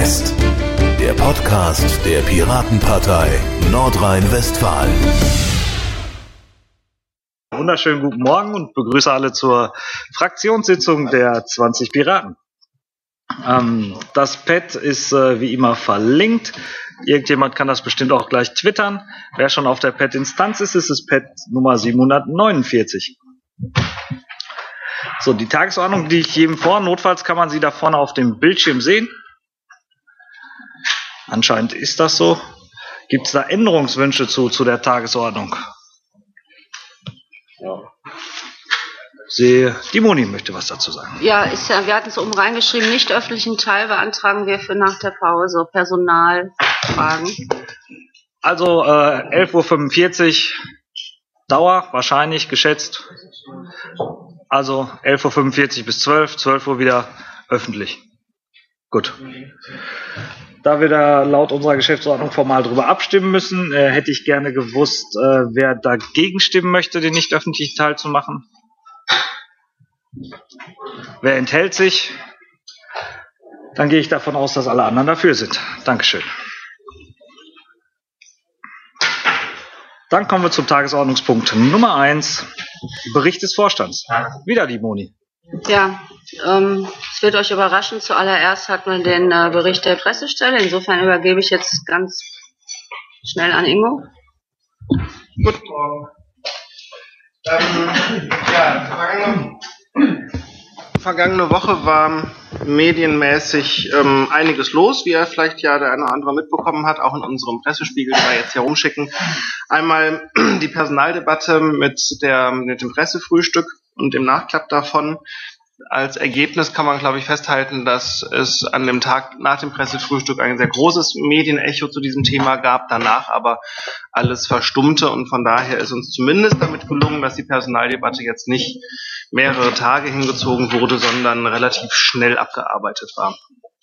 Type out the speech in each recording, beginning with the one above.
West, der Podcast der Piratenpartei Nordrhein-Westfalen. Wunderschönen guten Morgen und begrüße alle zur Fraktionssitzung der 20 Piraten. Das Pad ist wie immer verlinkt. Irgendjemand kann das bestimmt auch gleich twittern. Wer schon auf der Pad-Instanz ist, ist das Pad Nummer 749. So, die Tagesordnung, die ich jedem vor. Notfalls kann man sie da vorne auf dem Bildschirm sehen. Anscheinend ist das so. Gibt es da Änderungswünsche zu der Tagesordnung? Ja. Die Moni möchte was dazu sagen. Ja, wir hatten es oben reingeschrieben, nicht öffentlichen Teil beantragen wir für nach der Pause. Personalfragen. Also 11.45 Uhr Dauer, wahrscheinlich geschätzt. Also 11.45 Uhr bis 12 Uhr wieder öffentlich. Gut. Da wir da laut unserer Geschäftsordnung formal drüber abstimmen müssen, hätte ich gerne gewusst, wer dagegen stimmen möchte, den nicht öffentlichen Teil zu machen. Wer enthält sich? Dann gehe ich davon aus, dass alle anderen dafür sind. Dankeschön. Dann kommen wir zum Tagesordnungspunkt Nummer 1, Bericht des Vorstands. Wieder die Moni. Ja, es wird euch überraschen. Zuallererst hatten wir den Bericht der Pressestelle. Insofern übergebe ich jetzt ganz schnell an Ingo. Gut. Vergangene Woche war medienmäßig einiges los, wie er vielleicht ja der eine oder andere mitbekommen hat, auch in unserem Pressespiegel, den wir jetzt hier rumschicken. Einmal die Personaldebatte mit dem Pressefrühstück und dem Nachklapp davon. Als Ergebnis kann man, glaube ich, festhalten, dass es an dem Tag nach dem Pressefrühstück ein sehr großes Medienecho zu diesem Thema gab, danach aber alles verstummte und von daher ist uns zumindest damit gelungen, dass die Personaldebatte jetzt nicht mehrere Tage hingezogen wurde, sondern relativ schnell abgearbeitet war.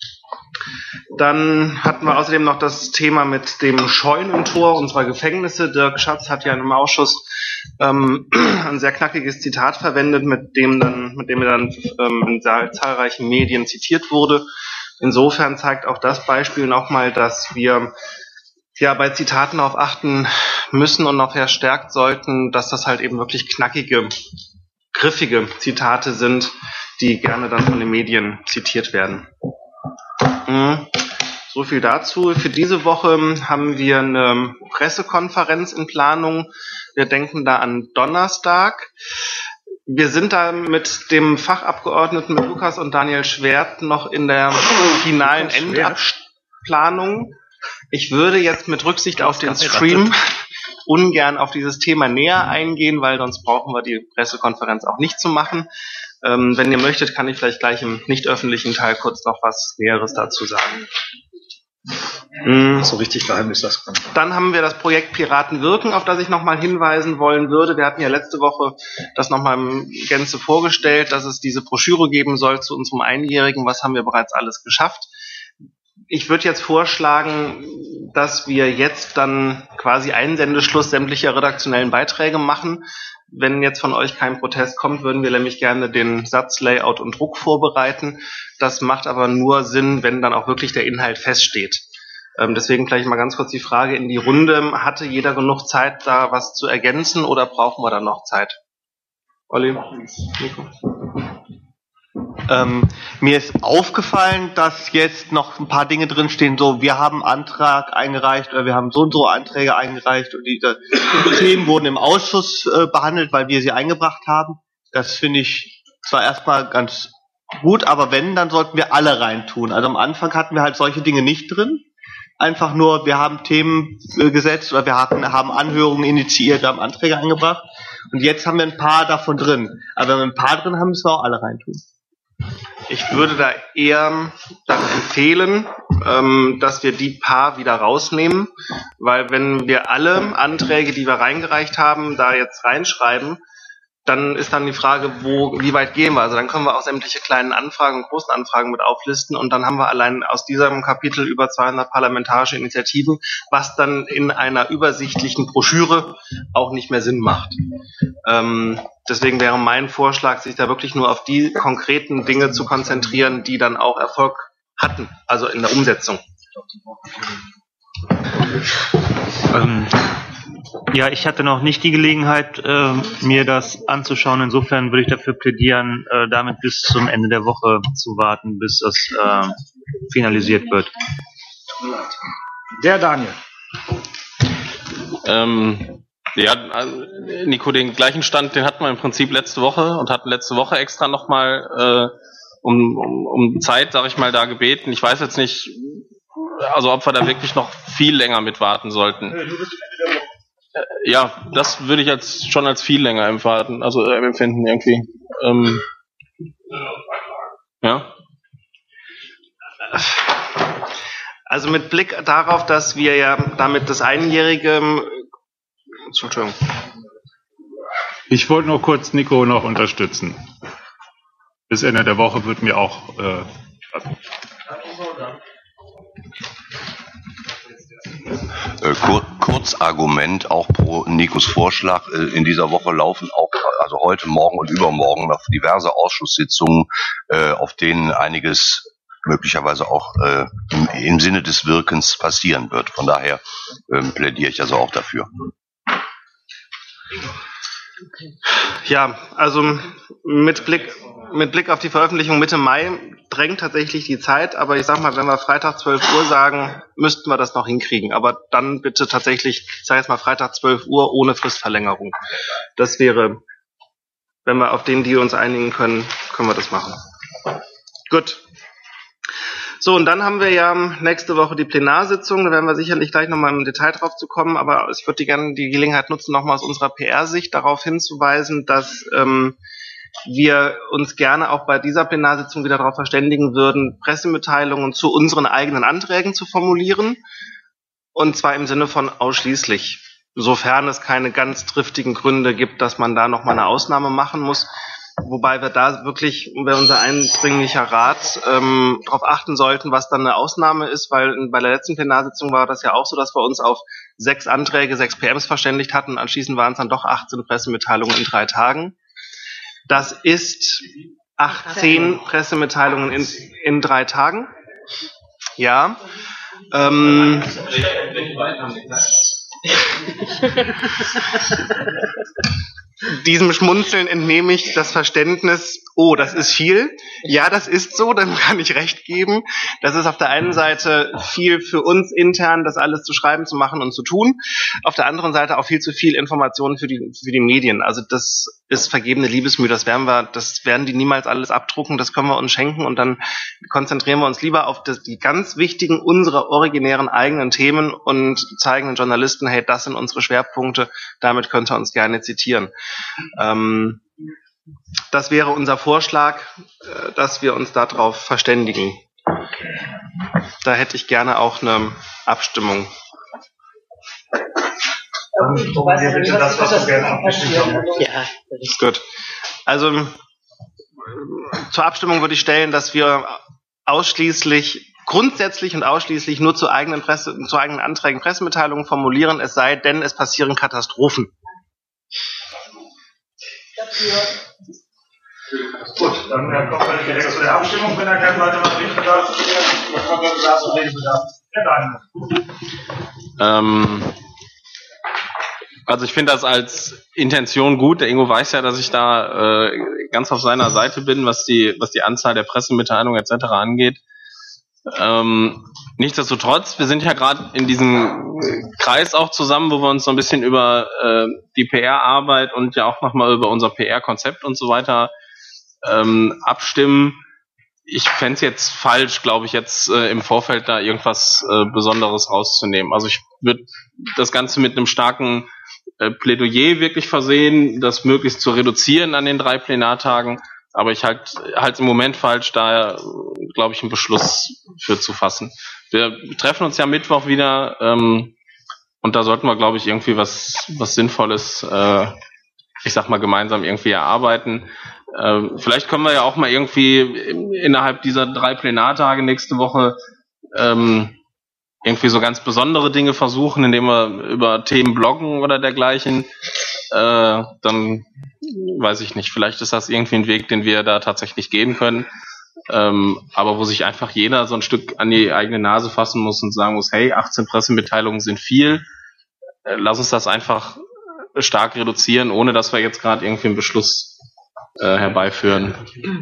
Dann hatten wir außerdem noch das Thema mit dem Scheunentor unserer Gefängnisse. Dirk Schatz hat ja im Ausschuss ein sehr knackiges Zitat verwendet, mit dem er dann in zahlreichen Medien zitiert wurde. Insofern zeigt auch das Beispiel nochmal, dass wir ja bei Zitaten darauf achten müssen und noch verstärkt sollten, dass das halt eben wirklich knackige, griffige Zitate sind, die gerne dann von den Medien zitiert werden. So viel dazu. Für diese Woche haben wir eine Pressekonferenz in Planung. Wir denken da an Donnerstag. Wir sind da mit dem Fachabgeordneten, mit Lukas und Daniel Schwert, noch in der finalen Endabplanung. Ich würde jetzt mit Rücksicht auf den Stream ungern auf dieses Thema näher eingehen, weil sonst brauchen wir die Pressekonferenz auch nicht zu machen. Wenn ihr möchtet, kann ich vielleicht gleich im nicht öffentlichen Teil kurz noch was Näheres dazu sagen. So richtig geheim ist das. Dann haben wir das Projekt Piraten wirken, auf das ich nochmal hinweisen wollen würde. Wir hatten ja letzte Woche das nochmal in Gänze vorgestellt, dass es diese Broschüre geben soll zu unserem Einjährigen. Was haben wir bereits alles geschafft? Ich würde jetzt vorschlagen, dass wir jetzt dann quasi Einsendeschluss sämtlicher redaktionellen Beiträge machen. Wenn jetzt von euch kein Protest kommt, würden wir nämlich gerne den Satz, Layout und Druck vorbereiten. Das macht aber nur Sinn, wenn dann auch wirklich der Inhalt feststeht. Deswegen gleich mal ganz kurz die Frage in die Runde. Hatte jeder genug Zeit, da was zu ergänzen oder brauchen wir da noch Zeit? Olli? Nico? Mir ist aufgefallen, dass jetzt noch ein paar Dinge drinstehen, so wir haben einen Antrag eingereicht oder wir haben so und so Anträge eingereicht und diese Themen wurden im Ausschuss behandelt, weil wir sie eingebracht haben. Das finde ich zwar erstmal ganz gut, aber wenn, dann sollten wir alle reintun. Also am Anfang hatten wir halt solche Dinge nicht drin. Einfach nur, wir haben Themen gesetzt oder wir haben Anhörungen initiiert, wir haben Anträge eingebracht und jetzt haben wir ein paar davon drin. Aber wenn wir ein paar drin haben, müssen wir auch alle reintun. Ich würde da eher dann empfehlen, dass wir die paar wieder rausnehmen, weil wenn wir alle Anträge, die wir reingereicht haben, da jetzt reinschreiben, dann ist dann die Frage, wie weit gehen wir? Also dann können wir auch sämtliche kleinen Anfragen und großen Anfragen mit auflisten und dann haben wir allein aus diesem Kapitel über 200 parlamentarische Initiativen, was dann in einer übersichtlichen Broschüre auch nicht mehr Sinn macht. Deswegen wäre mein Vorschlag, sich da wirklich nur auf die konkreten Dinge zu konzentrieren, die dann auch Erfolg hatten, also in der Umsetzung. Ja, ich hatte noch nicht die Gelegenheit, mir das anzuschauen. Insofern würde ich dafür plädieren, damit bis zum Ende der Woche zu warten, bis das finalisiert wird. Der Daniel. Ja, also, Nico, den gleichen Stand, den hatten wir im Prinzip letzte Woche und hatten letzte Woche extra nochmal um Zeit, sag ich mal, da gebeten. Ich weiß jetzt nicht, also ob wir da wirklich noch viel länger mit warten sollten. Ja, das würde ich jetzt schon als viel länger empfinden irgendwie. Ja. Also mit Blick darauf, dass wir ja damit das Einjährige... Entschuldigung. Ich wollte nur kurz Nico noch unterstützen. Bis Ende der Woche wird mir auch Kurzargument auch pro Nikos Vorschlag. In dieser Woche laufen auch, also heute, morgen und übermorgen noch diverse Ausschusssitzungen, auf denen einiges möglicherweise auch im Sinne des Wirkens passieren wird. Von daher plädiere ich also auch dafür. Ja, also mit Blick auf die Veröffentlichung Mitte Mai drängt tatsächlich die Zeit, aber ich sag mal, wenn wir Freitag 12 Uhr sagen, müssten wir das noch hinkriegen. Aber dann bitte tatsächlich, ich sage jetzt mal Freitag 12 Uhr ohne Fristverlängerung. Das wäre, wenn wir auf den Deal uns einigen können, können wir das machen. Gut. So, und dann haben wir ja nächste Woche die Plenarsitzung, da werden wir sicherlich gleich nochmal im Detail drauf zu kommen, aber ich würde gerne die Gelegenheit nutzen, nochmal aus unserer PR-Sicht darauf hinzuweisen, dass wir uns gerne auch bei dieser Plenarsitzung wieder darauf verständigen würden, Pressemitteilungen zu unseren eigenen Anträgen zu formulieren, und zwar im Sinne von ausschließlich, sofern es keine ganz triftigen Gründe gibt, dass man da nochmal eine Ausnahme machen muss. Wobei wir da wirklich, wäre unser eindringlicher Rat, darauf achten sollten, was dann eine Ausnahme ist, weil bei der letzten Plenarsitzung war das ja auch so, dass wir uns auf 6 Anträge, 6 PMs verständigt hatten. Anschließend waren es dann doch 18 Pressemitteilungen in 3 Tagen. Das ist 18 Pressemitteilungen in 3 Tagen. Ja. Diesem Schmunzeln entnehme ich das Verständnis, oh, das ist viel. Ja, das ist so, dann kann ich recht geben. Das ist auf der einen Seite viel für uns intern, das alles zu schreiben, zu machen und zu tun. Auf der anderen Seite auch viel zu viel Informationen für die Medien. Also das ist vergebene Liebesmühe, das werden die niemals alles abdrucken, das können wir uns schenken, und dann konzentrieren wir uns lieber auf die ganz wichtigen, unsere originären eigenen Themen und zeigen den Journalisten, hey, das sind unsere Schwerpunkte, damit könnt ihr uns gerne zitieren. Das wäre unser Vorschlag, dass wir uns darauf verständigen. Da hätte ich gerne auch eine Abstimmung. Ja, gut. Also zur Abstimmung würde ich stellen, dass wir grundsätzlich und ausschließlich nur zu eigenen Anträgen Pressemitteilungen formulieren, es sei denn, es passieren Katastrophen. Gut, dann kommen wir direkt zu der Abstimmung, wenn er kein weiterer Redebedarf ist. Also ich finde das als Intention gut. Der Ingo weiß ja, dass ich da ganz auf seiner Seite bin, was die Anzahl der Pressemitteilungen etc. angeht. Nichtsdestotrotz, wir sind ja gerade in diesem Kreis auch zusammen, wo wir uns so ein bisschen über die PR-Arbeit und ja auch nochmal über unser PR-Konzept und so weiter abstimmen. Ich fände es jetzt falsch, glaube ich, jetzt im Vorfeld da irgendwas Besonderes rauszunehmen. Also ich würde das Ganze mit einem starken Plädoyer wirklich versehen, das möglichst zu reduzieren an den 3 Plenartagen. Aber ich halt im Moment falsch, da glaube ich einen Beschluss für zu fassen. Wir treffen uns ja Mittwoch wieder und da sollten wir, glaube ich, irgendwie was Sinnvolles, ich sag mal, gemeinsam irgendwie erarbeiten. Vielleicht können wir ja auch mal irgendwie innerhalb dieser 3 Plenartage nächste Woche irgendwie so ganz besondere Dinge versuchen, indem wir über Themen bloggen oder dergleichen. Dann weiß ich nicht, vielleicht ist das irgendwie ein Weg, den wir da tatsächlich gehen können. aber wo sich einfach jeder so ein Stück an die eigene Nase fassen muss und sagen muss, hey, 18 Pressemitteilungen sind viel, lass uns das einfach stark reduzieren, ohne dass wir jetzt gerade irgendwie einen Beschluss herbeiführen.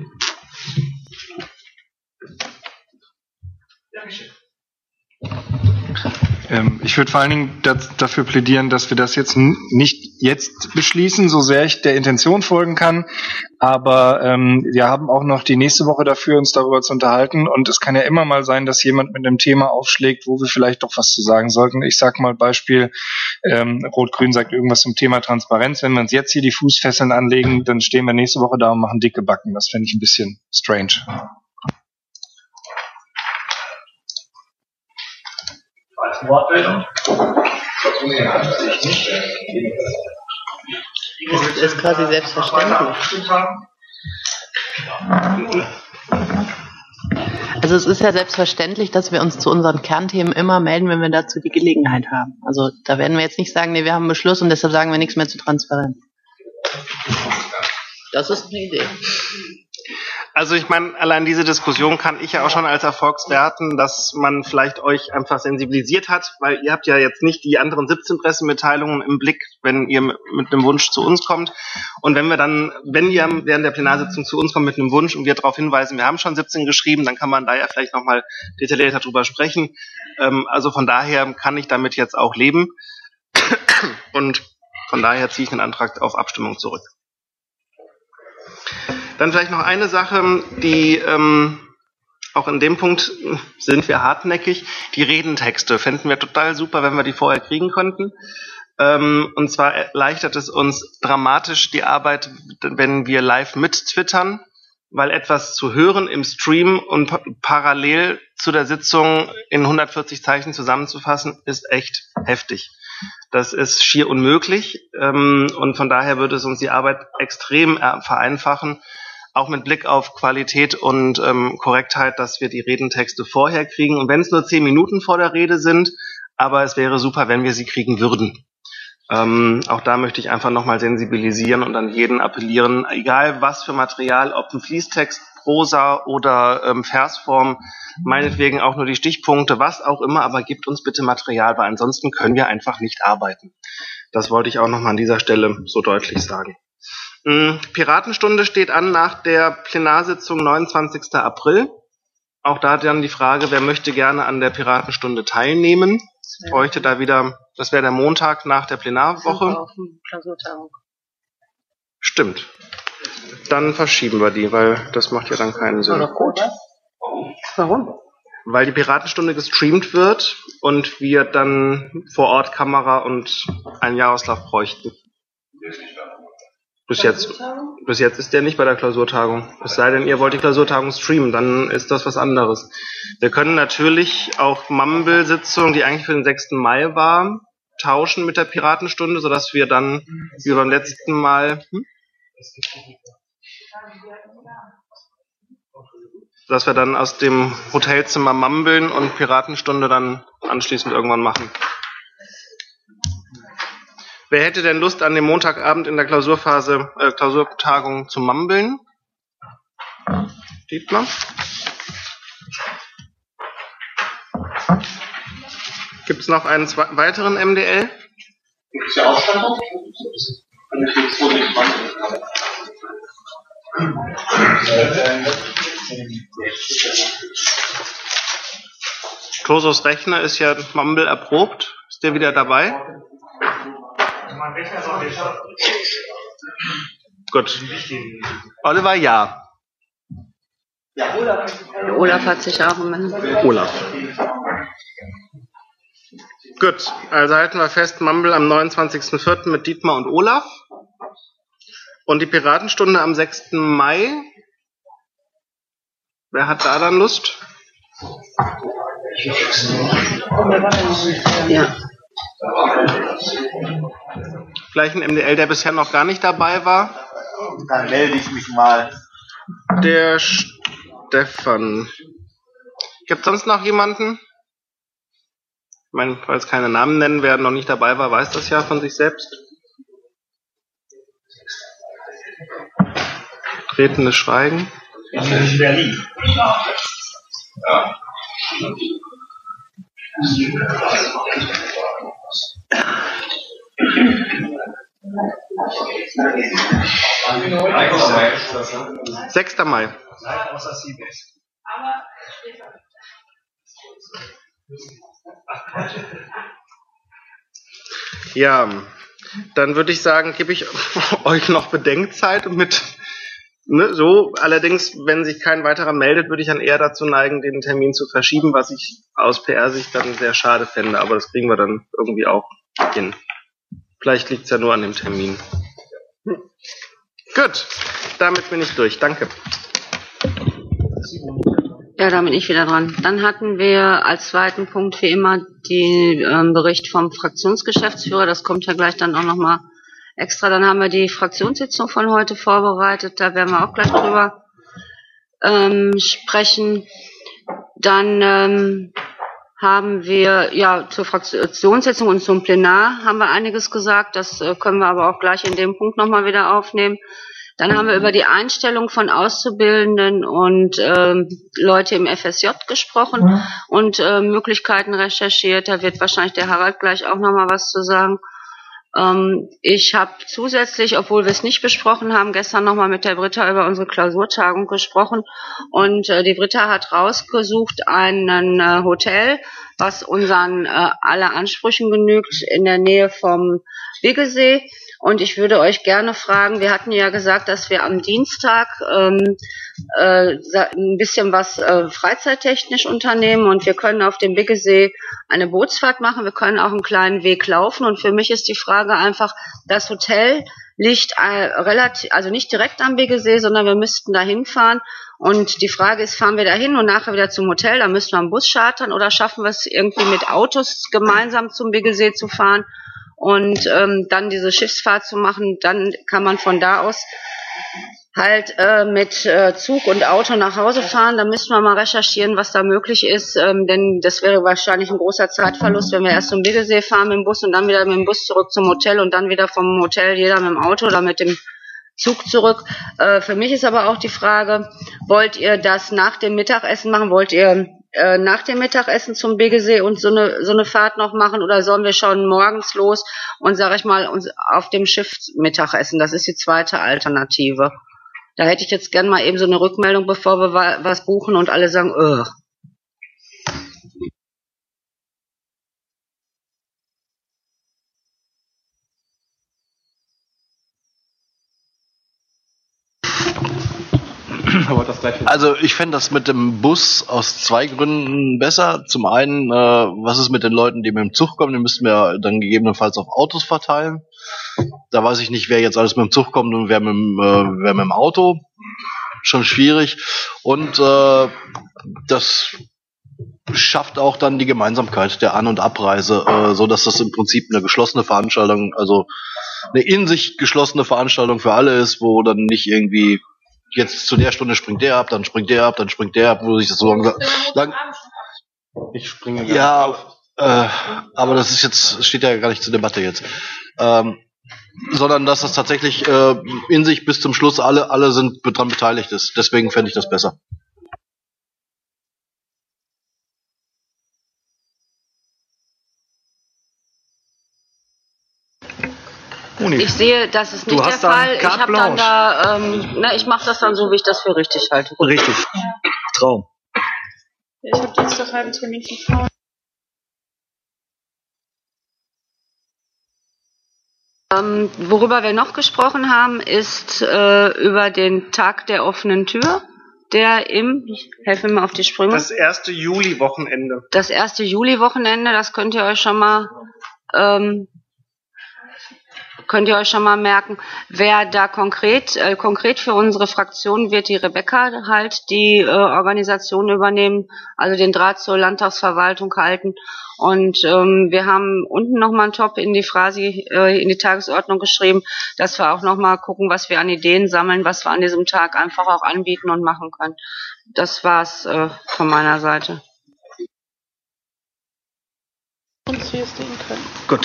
Ich würde vor allen Dingen dafür plädieren, dass wir das jetzt nicht jetzt beschließen, so sehr ich der Intention folgen kann. Aber wir haben auch noch die nächste Woche dafür, uns darüber zu unterhalten. Und es kann ja immer mal sein, dass jemand mit einem Thema aufschlägt, wo wir vielleicht doch was zu sagen sollten. Ich sage mal Beispiel, Rot-Grün sagt irgendwas zum Thema Transparenz. Wenn wir uns jetzt hier die Fußfesseln anlegen, dann stehen wir nächste Woche da und machen dicke Backen. Das fände ich ein bisschen strange. Das ist quasi selbstverständlich. Also es ist ja selbstverständlich, dass wir uns zu unseren Kernthemen immer melden, wenn wir dazu die Gelegenheit haben. Also da werden wir jetzt nicht sagen, nee, wir haben einen Beschluss und deshalb sagen wir nichts mehr zu Transparenz. Das ist eine Idee. Also ich meine, allein diese Diskussion kann ich ja auch schon als Erfolg werten, dass man vielleicht euch einfach sensibilisiert hat, weil ihr habt ja jetzt nicht die anderen 17 Pressemitteilungen im Blick, wenn ihr mit einem Wunsch zu uns kommt. Und wenn ihr während der Plenarsitzung zu uns kommt mit einem Wunsch und wir darauf hinweisen, wir haben schon 17 geschrieben, dann kann man da ja vielleicht nochmal detaillierter drüber sprechen. Also von daher kann ich damit jetzt auch leben. Und von daher ziehe ich den Antrag auf Abstimmung zurück. Dann vielleicht noch eine Sache, die auch in dem Punkt sind wir hartnäckig. Die Redentexte fänden wir total super, wenn wir die vorher kriegen könnten. Und zwar erleichtert es uns dramatisch die Arbeit, wenn wir live mit twittern, weil etwas zu hören im Stream und parallel zu der Sitzung in 140 Zeichen zusammenzufassen, ist echt heftig. Das ist schier unmöglich und von daher würde es uns die Arbeit extrem vereinfachen, auch mit Blick auf Qualität und Korrektheit, dass wir die Redentexte vorher kriegen. Und wenn es nur 10 Minuten vor der Rede sind, aber es wäre super, wenn wir sie kriegen würden. Auch da möchte ich einfach nochmal sensibilisieren und an jeden appellieren, egal was für Material, ob ein Fließtext, Prosa oder Versform, meinetwegen auch nur die Stichpunkte, was auch immer, aber gebt uns bitte Material, weil ansonsten können wir einfach nicht arbeiten. Das wollte ich auch nochmal an dieser Stelle so deutlich sagen. Piratenstunde steht an nach der Plenarsitzung 29. April. Auch da dann die Frage, wer möchte gerne an der Piratenstunde teilnehmen? Ich bräuchte da wieder, das wäre der Montag nach der Plenarwoche. Stimmt. Dann verschieben wir die, weil das macht ja dann keinen Sinn. Gut. Warum? Weil die Piratenstunde gestreamt wird und wir dann vor Ort Kamera und einen Jaroslav bräuchten. Bis jetzt ist der nicht bei der Klausurtagung. Es sei denn, ihr wollt die Klausurtagung streamen, dann ist das was anderes. Wir können natürlich auch Mumble-Sitzung, die eigentlich für den 6. Mai war, tauschen mit der Piratenstunde, sodass wir dann, wie beim letzten Mal, dass wir dann aus dem Hotelzimmer mumbeln und Piratenstunde dann anschließend irgendwann machen. Wer hätte denn Lust, an dem Montagabend in der Klausurtagung zu mumbeln? Dietmar? Gibt es noch einen weiteren MDL? Gibt es ja Ausstattung? Tosos Rechner ist ja Mumble erprobt. Ist der wieder dabei? Gut. Oliver, ja. Olaf hat sich auch gemeldet. Olaf. Gut, also halten wir fest, Mumble am 29.04. mit Dietmar und Olaf. Und die Piratenstunde am 6. Mai. Wer hat da dann Lust? Ja. Vielleicht ein MDL, der bisher noch gar nicht dabei war. Dann melde ich mich mal. Der Stefan. Gibt es sonst noch jemanden? Ich meine, weil es keine Namen nennen werden, noch nicht dabei war, weiß das ja von sich selbst. Tretendes Schweigen. In Berlin. Ja. Sechster Mai. Ja, dann würde ich sagen, gebe ich euch noch Bedenkzeit mit, ne, so. Allerdings, wenn sich kein weiterer meldet, würde ich dann eher dazu neigen, den Termin zu verschieben, was ich aus PR-Sicht dann sehr schade fände. Aber das kriegen wir dann irgendwie auch hin. Vielleicht liegt es ja nur an dem Termin. Gut, damit bin ich durch. Danke. Ja, da bin ich wieder dran. Dann hatten wir als zweiten Punkt wie immer den Bericht vom Fraktionsgeschäftsführer. Das kommt ja gleich dann auch nochmal extra. Dann haben wir die Fraktionssitzung von heute vorbereitet. Da werden wir auch gleich drüber sprechen. Dann haben wir, ja, zur Fraktionssitzung und zum Plenar haben wir einiges gesagt. Das können wir aber auch gleich in dem Punkt nochmal wieder aufnehmen. Dann haben wir über die Einstellung von Auszubildenden und Leute im FSJ gesprochen und Möglichkeiten recherchiert. Da wird wahrscheinlich der Harald gleich auch nochmal was zu sagen. Ich habe zusätzlich, obwohl wir es nicht besprochen haben, gestern nochmal mit der Britta über unsere Klausurtagung gesprochen. Und die Britta hat rausgesucht ein Hotel, was unseren aller Ansprüchen genügt, in der Nähe vom Biggesee. Und ich würde euch gerne fragen, wir hatten ja gesagt, dass wir am Dienstag ein bisschen was freizeittechnisch unternehmen und wir können auf dem Biggesee eine Bootsfahrt machen, wir können auch einen kleinen Weg laufen und für mich ist die Frage einfach, das Hotel liegt also nicht direkt am Biggesee, sondern wir müssten da hinfahren und die Frage ist, fahren wir da hin und nachher wieder zum Hotel, dann müssen wir einen Bus chartern oder schaffen wir es irgendwie mit Autos gemeinsam zum Biggesee zu fahren? Und dann diese Schiffsfahrt zu machen, dann kann man von da aus halt mit Zug und Auto nach Hause fahren. Da müssen wir mal recherchieren, was da möglich ist, denn das wäre wahrscheinlich ein großer Zeitverlust, wenn wir erst zum Biggesee fahren mit dem Bus und dann wieder mit dem Bus zurück zum Hotel und dann wieder vom Hotel jeder mit dem Auto oder mit dem Zug zurück. Für mich ist aber auch die Frage, wollt ihr das nach dem Mittagessen machen? Wollt ihr nach dem Mittagessen zum Biggesee und so eine Fahrt noch machen oder sollen wir schon morgens los und, sage ich mal, uns auf dem Schiff Mittagessen? Das ist die zweite Alternative. Da hätte ich jetzt gern mal eben so eine Rückmeldung, bevor wir was buchen und alle sagen, Also ich fände das mit dem Bus aus zwei Gründen besser. Zum einen, was ist mit den Leuten, die mit dem Zug kommen? Die müssten wir dann gegebenenfalls auf Autos verteilen. Da weiß ich nicht, wer jetzt alles mit dem Zug kommt und wer mit dem Auto. Schon schwierig. Und das schafft auch dann die Gemeinsamkeit der An- und Abreise, so dass das im Prinzip eine geschlossene Veranstaltung, also eine in sich geschlossene Veranstaltung für alle ist, wo dann nicht irgendwie jetzt zu der Stunde springt der ab, dann springt der ab, dann springt der ab, wo sich das so lang Ich springe ja, aber das ist jetzt, steht ja gar nicht zur Debatte jetzt. Sondern dass das tatsächlich in sich bis zum Schluss alle sind dran beteiligt ist. Deswegen fände ich das besser. ich sehe, das ist nicht der Fall. Ich habe dann da, ich mache das dann so, wie ich das für richtig halte. Richtig. Traum. Ich habe Dienstag halben Termin von Frauen. Worüber wir noch gesprochen haben, ist über den Tag der offenen Tür, der helf mir mal auf die Sprünge. Das 1. Juli-Wochenende. Das 1. Juli-Wochenende, das könnt ihr euch schon mal merken. Wer da konkret für unsere Fraktion wird die Rebecca halt die Organisation übernehmen, also den Draht zur Landtagsverwaltung halten. Und wir haben unten nochmal einen Top in die in die Tagesordnung geschrieben, dass wir auch nochmal gucken, was wir an Ideen sammeln, was wir an diesem Tag einfach auch anbieten und machen können. Das war's von meiner Seite. Gut.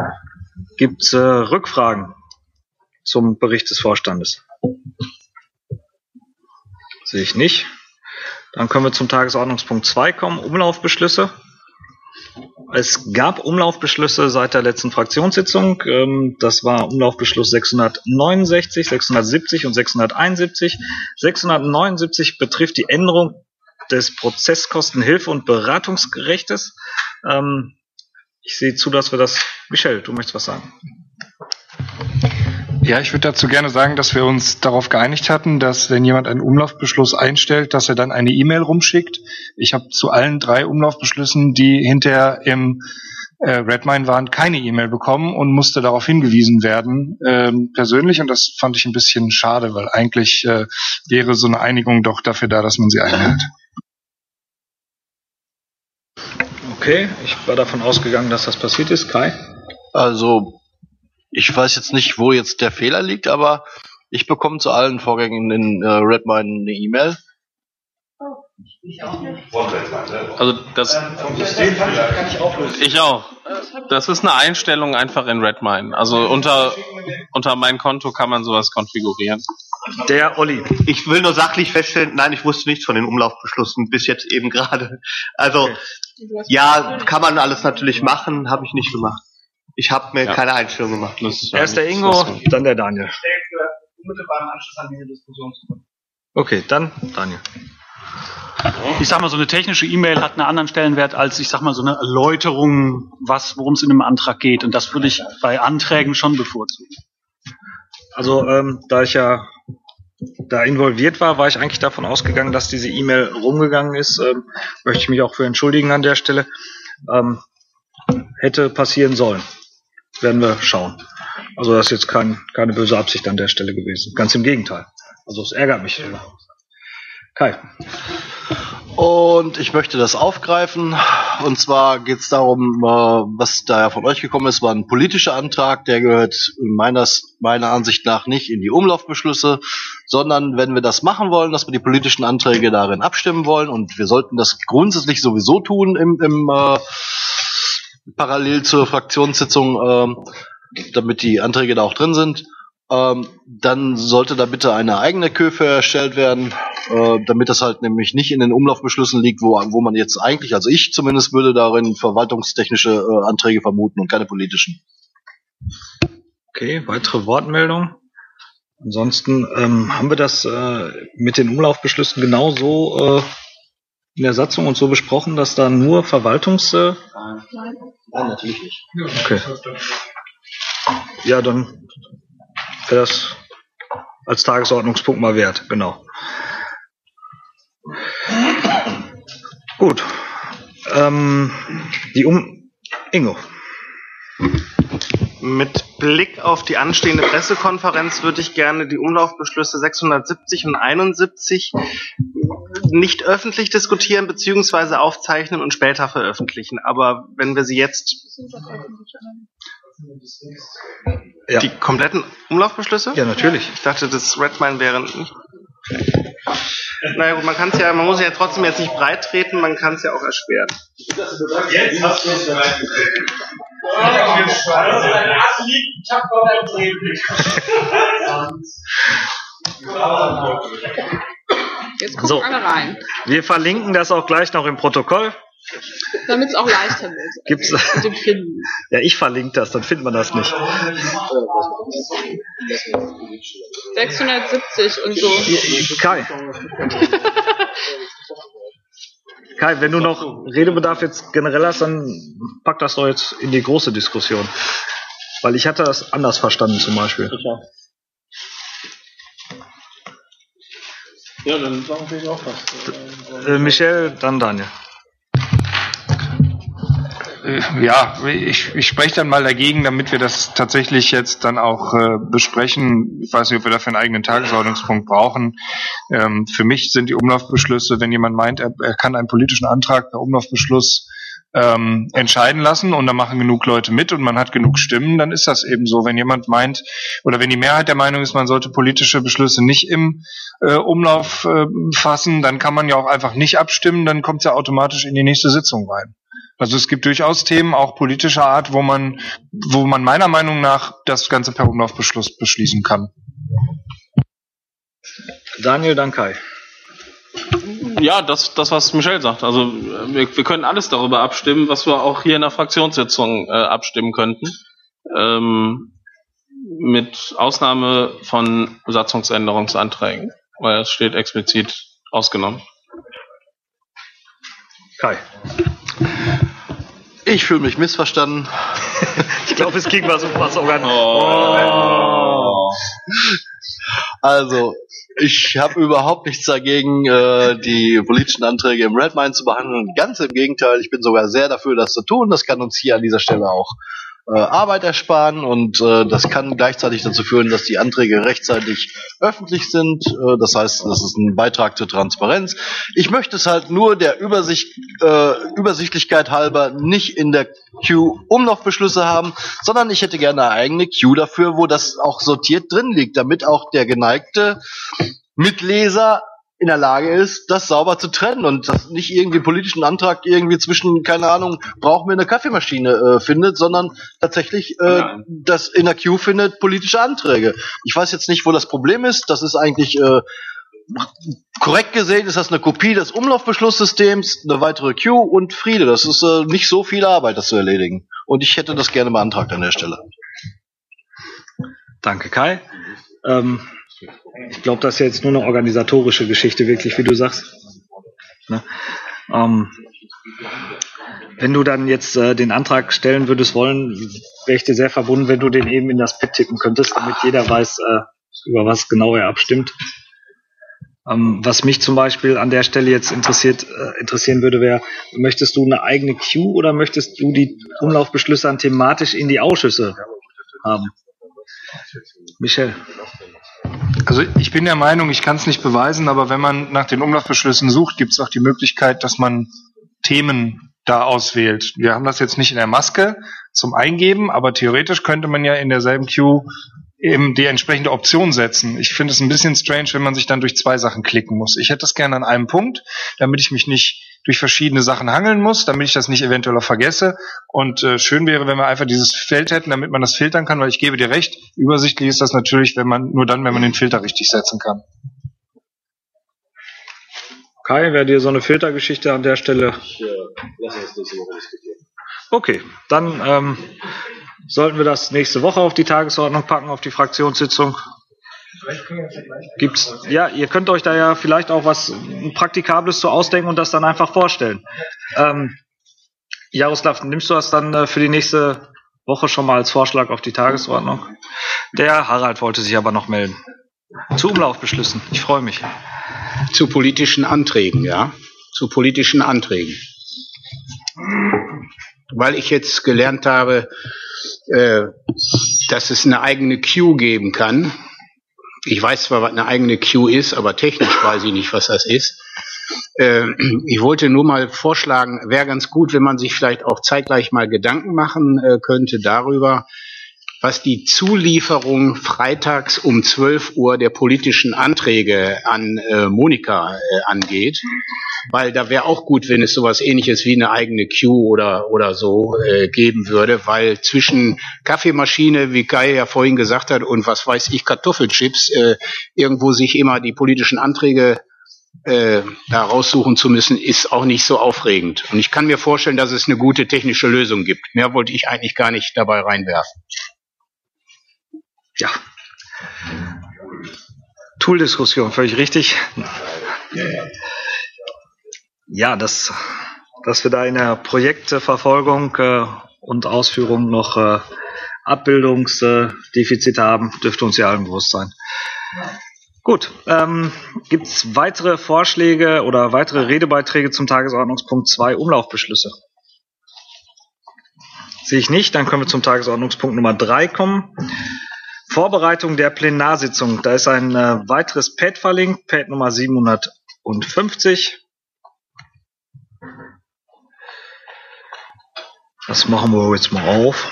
Gibt's Rückfragen zum Bericht des Vorstandes? Sehe ich nicht. Dann können wir zum Tagesordnungspunkt 2 kommen, Umlaufbeschlüsse. Es gab Umlaufbeschlüsse seit der letzten Fraktionssitzung. Das war Umlaufbeschluss 669, 670 und 671. 679 betrifft die Änderung des Prozesskostenhilfe- und Beratungsgerechtes. Ich sehe zu, dass wir das... Michel, du möchtest was sagen? Ja, ich würde dazu gerne sagen, dass wir uns darauf geeinigt hatten, dass wenn jemand einen Umlaufbeschluss einstellt, dass er dann eine E-Mail rumschickt. Ich habe zu allen 3 Umlaufbeschlüssen, die hinterher im Redmine waren, keine E-Mail bekommen und musste darauf hingewiesen werden, persönlich. Und das fand ich ein bisschen schade, weil eigentlich wäre so eine Einigung doch dafür da, dass man sie einhält. Okay, ich war davon ausgegangen, dass das passiert ist. Kai? Also, ich weiß jetzt nicht, wo jetzt der Fehler liegt, aber ich bekomme zu allen Vorgängen in Redmine eine E-Mail. Also das ich auch. Das ist eine Einstellung einfach in Redmine. Also unter mein Konto kann man sowas konfigurieren. Der Olli. Ich will nur sachlich feststellen, nein, ich wusste nichts von den Umlaufbeschlüssen bis jetzt eben gerade. Also, ja, kann man alles natürlich machen, habe ich nicht gemacht. Ich habe mir keine Einstellung gemacht. Erst der Ingo, dann der Daniel. Unmittelbar im Anschluss an diese Diskussion zurück. Okay, dann Daniel. Ich sag mal, so eine technische E-Mail hat einen anderen Stellenwert als, ich sag mal, so eine Erläuterung, worum es in einem Antrag geht. Und das würde ich bei Anträgen schon bevorzugen. Also, da ich ja da involviert war ich eigentlich davon ausgegangen, dass diese E-Mail rumgegangen ist. Möchte ich mich auch für entschuldigen an der Stelle. Hätte passieren sollen. Werden wir schauen. Also das ist jetzt keine böse Absicht an der Stelle gewesen. Ganz im Gegenteil. Also es ärgert mich. Kai. Und ich möchte das aufgreifen. Und zwar geht es darum, was da von euch gekommen ist, war ein politischer Antrag, der gehört meiner Ansicht nach nicht in die Umlaufbeschlüsse, sondern wenn wir das machen wollen, dass wir die politischen Anträge darin abstimmen wollen, und wir sollten das grundsätzlich sowieso tun im parallel zur Fraktionssitzung, damit die Anträge da auch drin sind, dann sollte da bitte eine eigene Köfe erstellt werden, damit das halt nämlich nicht in den Umlaufbeschlüssen liegt, wo man jetzt eigentlich, also ich zumindest würde darin verwaltungstechnische Anträge vermuten und keine politischen. Okay, weitere Wortmeldungen? Ansonsten haben wir das mit den Umlaufbeschlüssen genauso in der Satzung und so besprochen, dass da nur Nein, natürlich nicht. Okay. Ja, dann wäre das als Tagesordnungspunkt mal wert, genau. Gut. Ingo. Mit Blick auf die anstehende Pressekonferenz würde ich gerne die Umlaufbeschlüsse 670 und 71 nicht öffentlich diskutieren bzw. aufzeichnen und später veröffentlichen. Aber wenn wir sie jetzt... Ja. Die kompletten Umlaufbeschlüsse? Ja, natürlich. Ich dachte, das Redmine wäre nicht... Naja gut, man muss ja trotzdem jetzt nicht breit treten, man kann es ja auch erschweren. Jetzt hast du es bereit getreten. Ich hab Gott Jetzt gucken alle rein. Wir verlinken das auch gleich noch im Protokoll. Damit es auch leichter wird. Gibt's? Mit dem Finden. Ja, ich verlinke das, dann findet man das nicht. 670 und so. Kai, wenn du noch Redebedarf jetzt generell hast, dann pack das doch jetzt in die große Diskussion. Weil ich hatte das anders verstanden zum Beispiel. Ja, dann sagen wir auch was. Michel, dann Daniel. Ja, ich spreche dann mal dagegen, damit wir das tatsächlich jetzt dann auch besprechen. Ich weiß nicht, ob wir dafür einen eigenen Tagesordnungspunkt brauchen. Für mich sind die Umlaufbeschlüsse, wenn jemand meint, er kann einen politischen Antrag per Umlaufbeschluss entscheiden lassen und da machen genug Leute mit und man hat genug Stimmen, dann ist das eben so. Wenn jemand meint, oder wenn die Mehrheit der Meinung ist, man sollte politische Beschlüsse nicht im Umlauf fassen, dann kann man ja auch einfach nicht abstimmen, dann kommt es ja automatisch in die nächste Sitzung rein. Also es gibt durchaus Themen, auch politischer Art, wo man meiner Meinung nach das Ganze per Umlaufbeschluss beschließen kann. Daniel, dann Kai. Ja, das was Michel sagt. Also wir können alles darüber abstimmen, was wir auch hier in der Fraktionssitzung abstimmen könnten. Mit Ausnahme von Satzungsänderungsanträgen, weil es steht explizit ausgenommen. Kai. Ich fühle mich missverstanden. Ich glaube, es ging was um was Also, ich habe überhaupt nichts dagegen, die politischen Anträge im Redmine zu behandeln. Ganz im Gegenteil, ich bin sogar sehr dafür, das zu tun. Das kann uns hier an dieser Stelle auch Arbeit ersparen und das kann gleichzeitig dazu führen, dass die Anträge rechtzeitig öffentlich sind. Das heißt, das ist ein Beitrag zur Transparenz. Ich möchte es halt nur der Übersichtlichkeit halber nicht in der Queue Umlaufbeschlüsse haben, sondern ich hätte gerne eine eigene Queue dafür, wo das auch sortiert drin liegt, damit auch der geneigte Mitleser in der Lage ist, das sauber zu trennen und das nicht irgendwie politischen Antrag irgendwie zwischen, keine Ahnung, brauchen wir eine Kaffeemaschine findet, sondern tatsächlich das in der Queue findet politische Anträge. Ich weiß jetzt nicht, wo das Problem ist. Das ist eigentlich korrekt gesehen, ist das eine Kopie des Umlaufbeschlusssystems, eine weitere Queue und Friede. Das ist nicht so viel Arbeit, das zu erledigen. Und ich hätte das gerne beantragt an der Stelle. Danke, Kai. Ich glaube, das ist jetzt nur eine organisatorische Geschichte, wirklich, wie du sagst. Ne? Wenn du dann jetzt den Antrag stellen würdest wollen, wäre ich dir sehr verbunden, wenn du den eben in das Pad tippen könntest, damit jeder weiß, über was genau er abstimmt. Was mich zum Beispiel an der Stelle jetzt interessieren würde, wäre, möchtest du eine eigene Queue oder möchtest du die Umlaufbeschlüsse dann thematisch in die Ausschüsse haben? Michel. Also ich bin der Meinung, ich kann es nicht beweisen, aber wenn man nach den Umlaufbeschlüssen sucht, gibt es auch die Möglichkeit, dass man Themen da auswählt. Wir haben das jetzt nicht in der Maske zum Eingeben, aber theoretisch könnte man ja in derselben Queue eben die entsprechende Option setzen. Ich finde es ein bisschen strange, wenn man sich dann durch zwei Sachen klicken muss. Ich hätte das gerne an einem Punkt, damit ich mich nicht durch verschiedene Sachen hangeln muss, damit ich das nicht eventuell auch vergesse. Und schön wäre, wenn wir einfach dieses Feld hätten, damit man das filtern kann, weil ich gebe dir recht, übersichtlich ist das natürlich, wenn man den Filter richtig setzen kann. Kai, wäre dir so eine Filtergeschichte an der Stelle? Lass uns nächste Woche diskutieren. Okay, dann sollten wir das nächste Woche auf die Tagesordnung packen, auf die Fraktionssitzung. Gibt's, ja, ihr könnt euch da ja vielleicht auch was Praktikables zu ausdenken und das dann einfach vorstellen. Jaroslav, nimmst du das dann für die nächste Woche schon mal als Vorschlag auf die Tagesordnung? Der Harald wollte sich aber noch melden. Zu Umlaufbeschlüssen. Ich freue mich. Zu politischen Anträgen, ja. Zu politischen Anträgen. Weil ich jetzt gelernt habe, dass es eine eigene Queue geben kann. Ich weiß zwar, was eine eigene Queue ist, aber technisch weiß ich nicht, was das ist. Ich wollte nur mal vorschlagen, wäre ganz gut, wenn man sich vielleicht auch zeitgleich mal Gedanken machen könnte darüber, was die Zulieferung freitags um 12 Uhr der politischen Anträge an Monika angeht. Weil da wäre auch gut, wenn es sowas Ähnliches wie eine eigene Queue oder so geben würde, weil zwischen Kaffeemaschine, wie Kai ja vorhin gesagt hat, und was weiß ich, Kartoffelchips, irgendwo sich immer die politischen Anträge da raussuchen zu müssen, ist auch nicht so aufregend. Und ich kann mir vorstellen, dass es eine gute technische Lösung gibt. Mehr wollte ich eigentlich gar nicht dabei reinwerfen. Ja. Tool-Diskussion, völlig richtig. Ja, dass wir da in der Projektverfolgung und Ausführung noch Abbildungsdefizite haben, dürfte uns ja allen bewusst sein. Gut, gibt es weitere Vorschläge oder weitere Redebeiträge zum Tagesordnungspunkt 2 Umlaufbeschlüsse? Sehe ich nicht, dann können wir zum Tagesordnungspunkt Nummer 3 kommen. Vorbereitung der Plenarsitzung. Da ist ein weiteres Pad verlinkt, Pad Nummer 750. Das machen wir jetzt mal auf.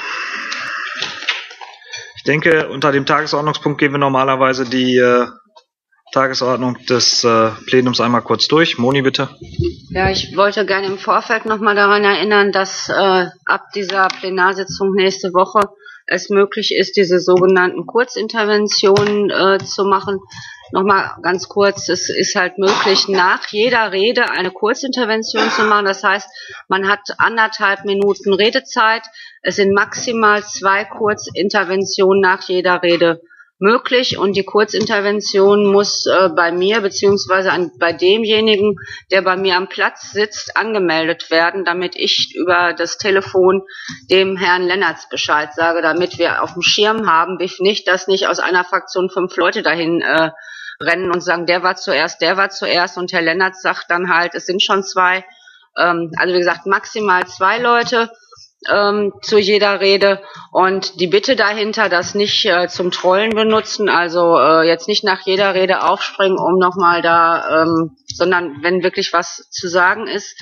Ich denke, unter dem Tagesordnungspunkt gehen wir normalerweise die Tagesordnung des Plenums einmal kurz durch. Moni, bitte. Ja, ich wollte gerne im Vorfeld nochmal daran erinnern, dass ab dieser Plenarsitzung nächste Woche es möglich ist, diese sogenannten Kurzinterventionen zu machen. Nochmal ganz kurz, es ist halt möglich, nach jeder Rede eine Kurzintervention zu machen. Das heißt, man hat 1,5 Minuten Redezeit. Es sind maximal 2 Kurzinterventionen nach jeder Rede möglich und die Kurzintervention muss bei mir beziehungsweise bei demjenigen, der bei mir am Platz sitzt, angemeldet werden, damit ich über das Telefon dem Herrn Lennertz Bescheid sage, damit wir auf dem Schirm haben, nicht, dass nicht aus einer Fraktion 5 Leute dahin rennen und sagen, der war zuerst und Herr Lennertz sagt dann halt, es sind schon 2. Also wie gesagt, maximal 2 Leute zu jeder Rede und die Bitte dahinter, das nicht zum Trollen benutzen, also jetzt nicht nach jeder Rede aufspringen, um nochmal da, sondern wenn wirklich was zu sagen ist.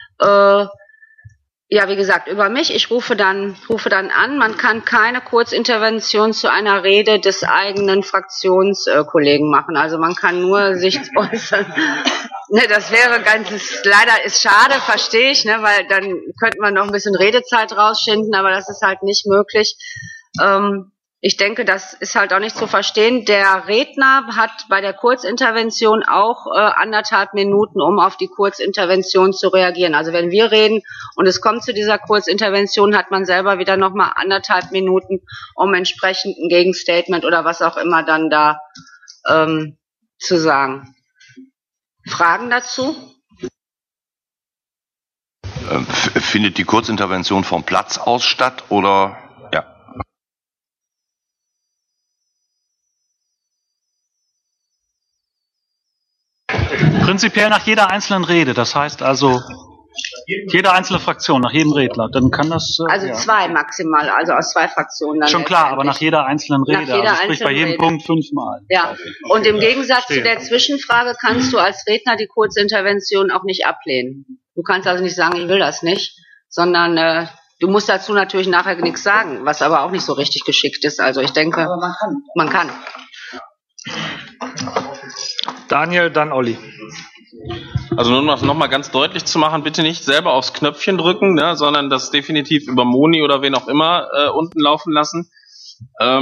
Ja, wie gesagt, über mich, ich rufe dann an, man kann keine Kurzintervention zu einer Rede des eigenen Fraktionskollegen machen, also man kann nur sich äußern. Ne, das wäre leider ist schade, verstehe ich, ne, weil dann könnte man noch ein bisschen Redezeit rausschinden, aber das ist halt nicht möglich. Ich denke, das ist halt auch nicht zu verstehen. Der Redner hat bei der Kurzintervention auch 1,5 Minuten, um auf die Kurzintervention zu reagieren. Also wenn wir reden und es kommt zu dieser Kurzintervention, hat man selber wieder nochmal 1,5 Minuten, um entsprechend ein Gegenstatement oder was auch immer dann da zu sagen. Fragen dazu? Findet die Kurzintervention vom Platz aus statt oder ja? Prinzipiell nach jeder einzelnen Rede. Das heißt also jede einzelne Fraktion, nach jedem Redner. Dann kann das. Also ja. 2 maximal, also aus 2 Fraktionen. Dann schon klar, aber nach jeder einzelnen Rede. Nach jeder also sprich bei jedem Rede. Punkt 5-mal. Ja, und im Gegensatz zu der Zwischenfrage kannst du als Redner die Kurzintervention auch nicht ablehnen. Du kannst also nicht sagen, ich will das nicht, sondern du musst dazu natürlich nachher nichts sagen, was aber auch nicht so richtig geschickt ist. Also ich denke, aber man kann. Daniel, dann Olli. Also nur noch mal ganz deutlich zu machen, bitte nicht selber aufs Knöpfchen drücken, ne, sondern das definitiv über Moni oder wen auch immer unten laufen lassen. Da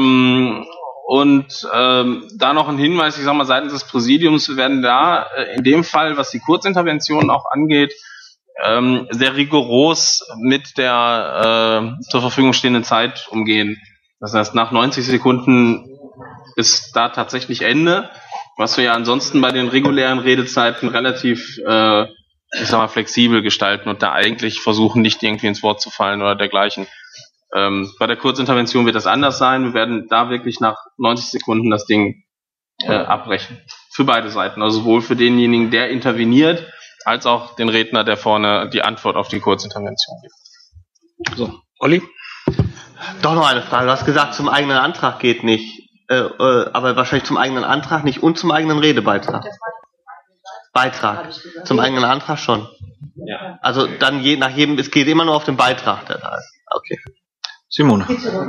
noch ein Hinweis, ich sag mal, seitens des Präsidiums, wir werden da in dem Fall, was die Kurzintervention auch angeht, sehr rigoros mit der zur Verfügung stehenden Zeit umgehen. Das heißt, nach 90 Sekunden ist da tatsächlich Ende, was wir ja ansonsten bei den regulären Redezeiten relativ flexibel gestalten und da eigentlich versuchen, nicht irgendwie ins Wort zu fallen oder dergleichen. Bei der Kurzintervention wird das anders sein. Wir werden da wirklich nach 90 Sekunden das Ding abbrechen. Für beide Seiten. Also sowohl für denjenigen, der interveniert, als auch den Redner, der vorne die Antwort auf die Kurzintervention gibt. So, Olli? Doch noch eine Frage. Du hast gesagt, zum eigenen Antrag geht nicht. Aber wahrscheinlich zum eigenen Antrag nicht und zum eigenen Redebeitrag. Beitrag. Zum eigenen Antrag schon. Ja. Also dann nach jedem, es geht immer nur auf den Beitrag, der da ist. Okay. Simone.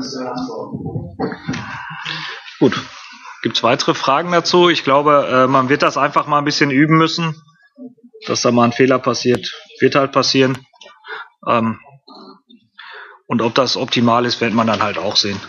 Gut. Gibt es weitere Fragen dazu? Ich glaube, man wird das einfach mal ein bisschen üben müssen. Dass da mal ein Fehler passiert, wird halt passieren. Und ob das optimal ist, wird man dann halt auch sehen.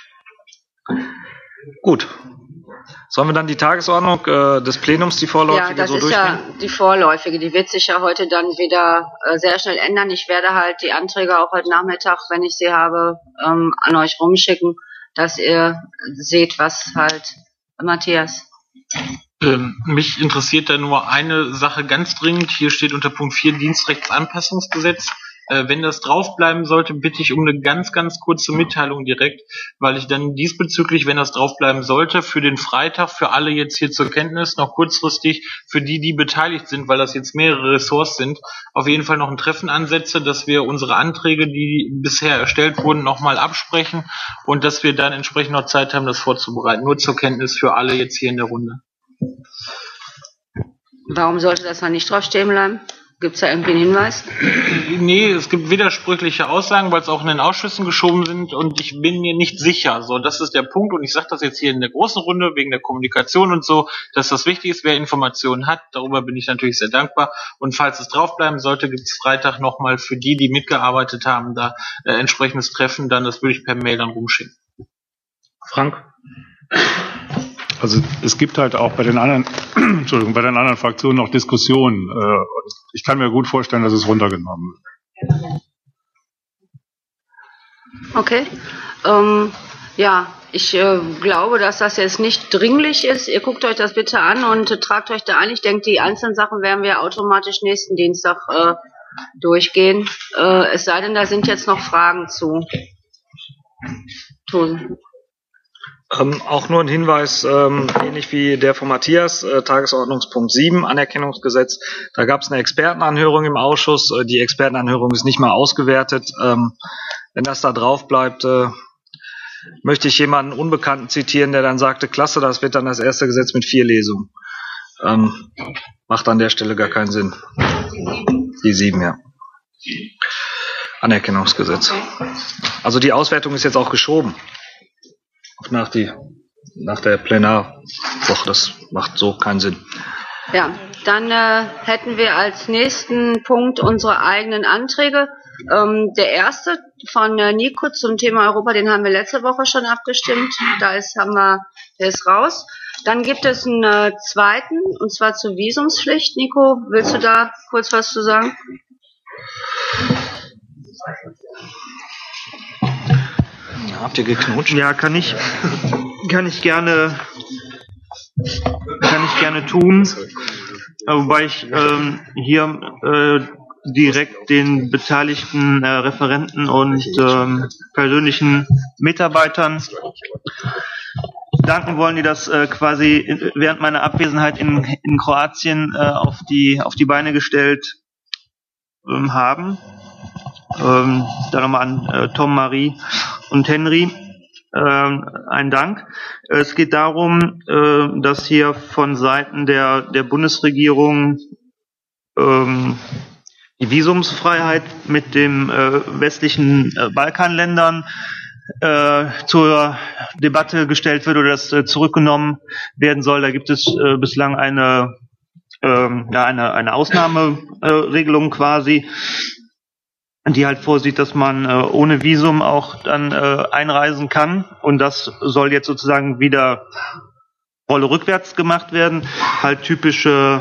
Gut. Sollen wir dann die Tagesordnung des Plenums, die vorläufige, so durchgehen? Ja, das ist ja die vorläufige. Die wird sich ja heute dann wieder sehr schnell ändern. Ich werde halt die Anträge auch heute Nachmittag, wenn ich sie habe, an euch rumschicken, dass ihr seht, was halt Matthias. Mich interessiert da nur eine Sache ganz dringend. Hier steht unter Punkt 4 Dienstrechtsanpassungsgesetz. Wenn das draufbleiben sollte, bitte ich um eine ganz, ganz kurze Mitteilung direkt, weil ich dann diesbezüglich, wenn das draufbleiben sollte, für den Freitag, für alle jetzt hier zur Kenntnis, noch kurzfristig, für die beteiligt sind, weil das jetzt mehrere Ressorts sind, auf jeden Fall noch ein Treffen ansetze, dass wir unsere Anträge, die bisher erstellt wurden, nochmal absprechen und dass wir dann entsprechend noch Zeit haben, das vorzubereiten. Nur zur Kenntnis für alle jetzt hier in der Runde. Warum sollte das dann nicht draufstehen bleiben? Gibt es da irgendwie einen Hinweis? Nee, es gibt widersprüchliche Aussagen, weil es auch in den Ausschüssen geschoben sind und ich bin mir nicht sicher. So, das ist der Punkt und ich sage das jetzt hier in der großen Runde wegen der Kommunikation und so, dass das wichtig ist, wer Informationen hat. Darüber bin ich natürlich sehr dankbar. Und falls es draufbleiben sollte, gibt es Freitag nochmal für die mitgearbeitet haben, da entsprechendes Treffen. Dann das würde ich per Mail dann rumschicken. Frank? Also es gibt halt auch bei den anderen, Entschuldigung, bei den anderen Fraktionen noch Diskussionen. Ich kann mir gut vorstellen, dass es runtergenommen wird. Okay. Ja, ich glaube, dass das jetzt nicht dringlich ist. Ihr guckt euch das bitte an und tragt euch da ein. Ich denke, die einzelnen Sachen werden wir automatisch nächsten Dienstag durchgehen. Es sei denn, da sind jetzt noch Fragen zu. Auch nur ein Hinweis, ähnlich wie der von Matthias, Tagesordnungspunkt 7, Anerkennungsgesetz. Da gab es eine Expertenanhörung im Ausschuss. Die Expertenanhörung ist nicht mal ausgewertet. Wenn das da drauf bleibt, möchte ich jemanden Unbekannten zitieren, der dann sagte, klasse, das wird dann das erste Gesetz mit 4 Lesungen. Macht an der Stelle gar keinen Sinn. Die 7, ja. Anerkennungsgesetz. Also die Auswertung ist jetzt auch geschoben. Nach der Plenarwoche. Das macht so keinen Sinn. Ja, dann hätten wir als nächsten Punkt unsere eigenen Anträge. Der erste von Nico zum Thema Europa, den haben wir letzte Woche schon abgestimmt. Der ist raus. Dann gibt es einen zweiten, und zwar zur Visumspflicht. Nico, willst du da kurz was zu sagen? Habt ihr geknutscht? Ja, kann ich gerne tun, wobei ich hier direkt den beteiligten Referenten und persönlichen Mitarbeitern danken wollen, die das quasi während meiner Abwesenheit in Kroatien auf die Beine gestellt haben. Da nochmal an Tom, Marie und Henry ein Dank. Es geht darum, dass hier von Seiten der Bundesregierung die Visumsfreiheit mit den westlichen Balkanländern zur Debatte gestellt wird oder das zurückgenommen werden soll. Da gibt es bislang eine Ausnahmeregelung quasi, die halt vorsieht, dass man ohne Visum auch dann einreisen kann. Und das soll jetzt sozusagen wieder Rolle rückwärts gemacht werden. Halt typische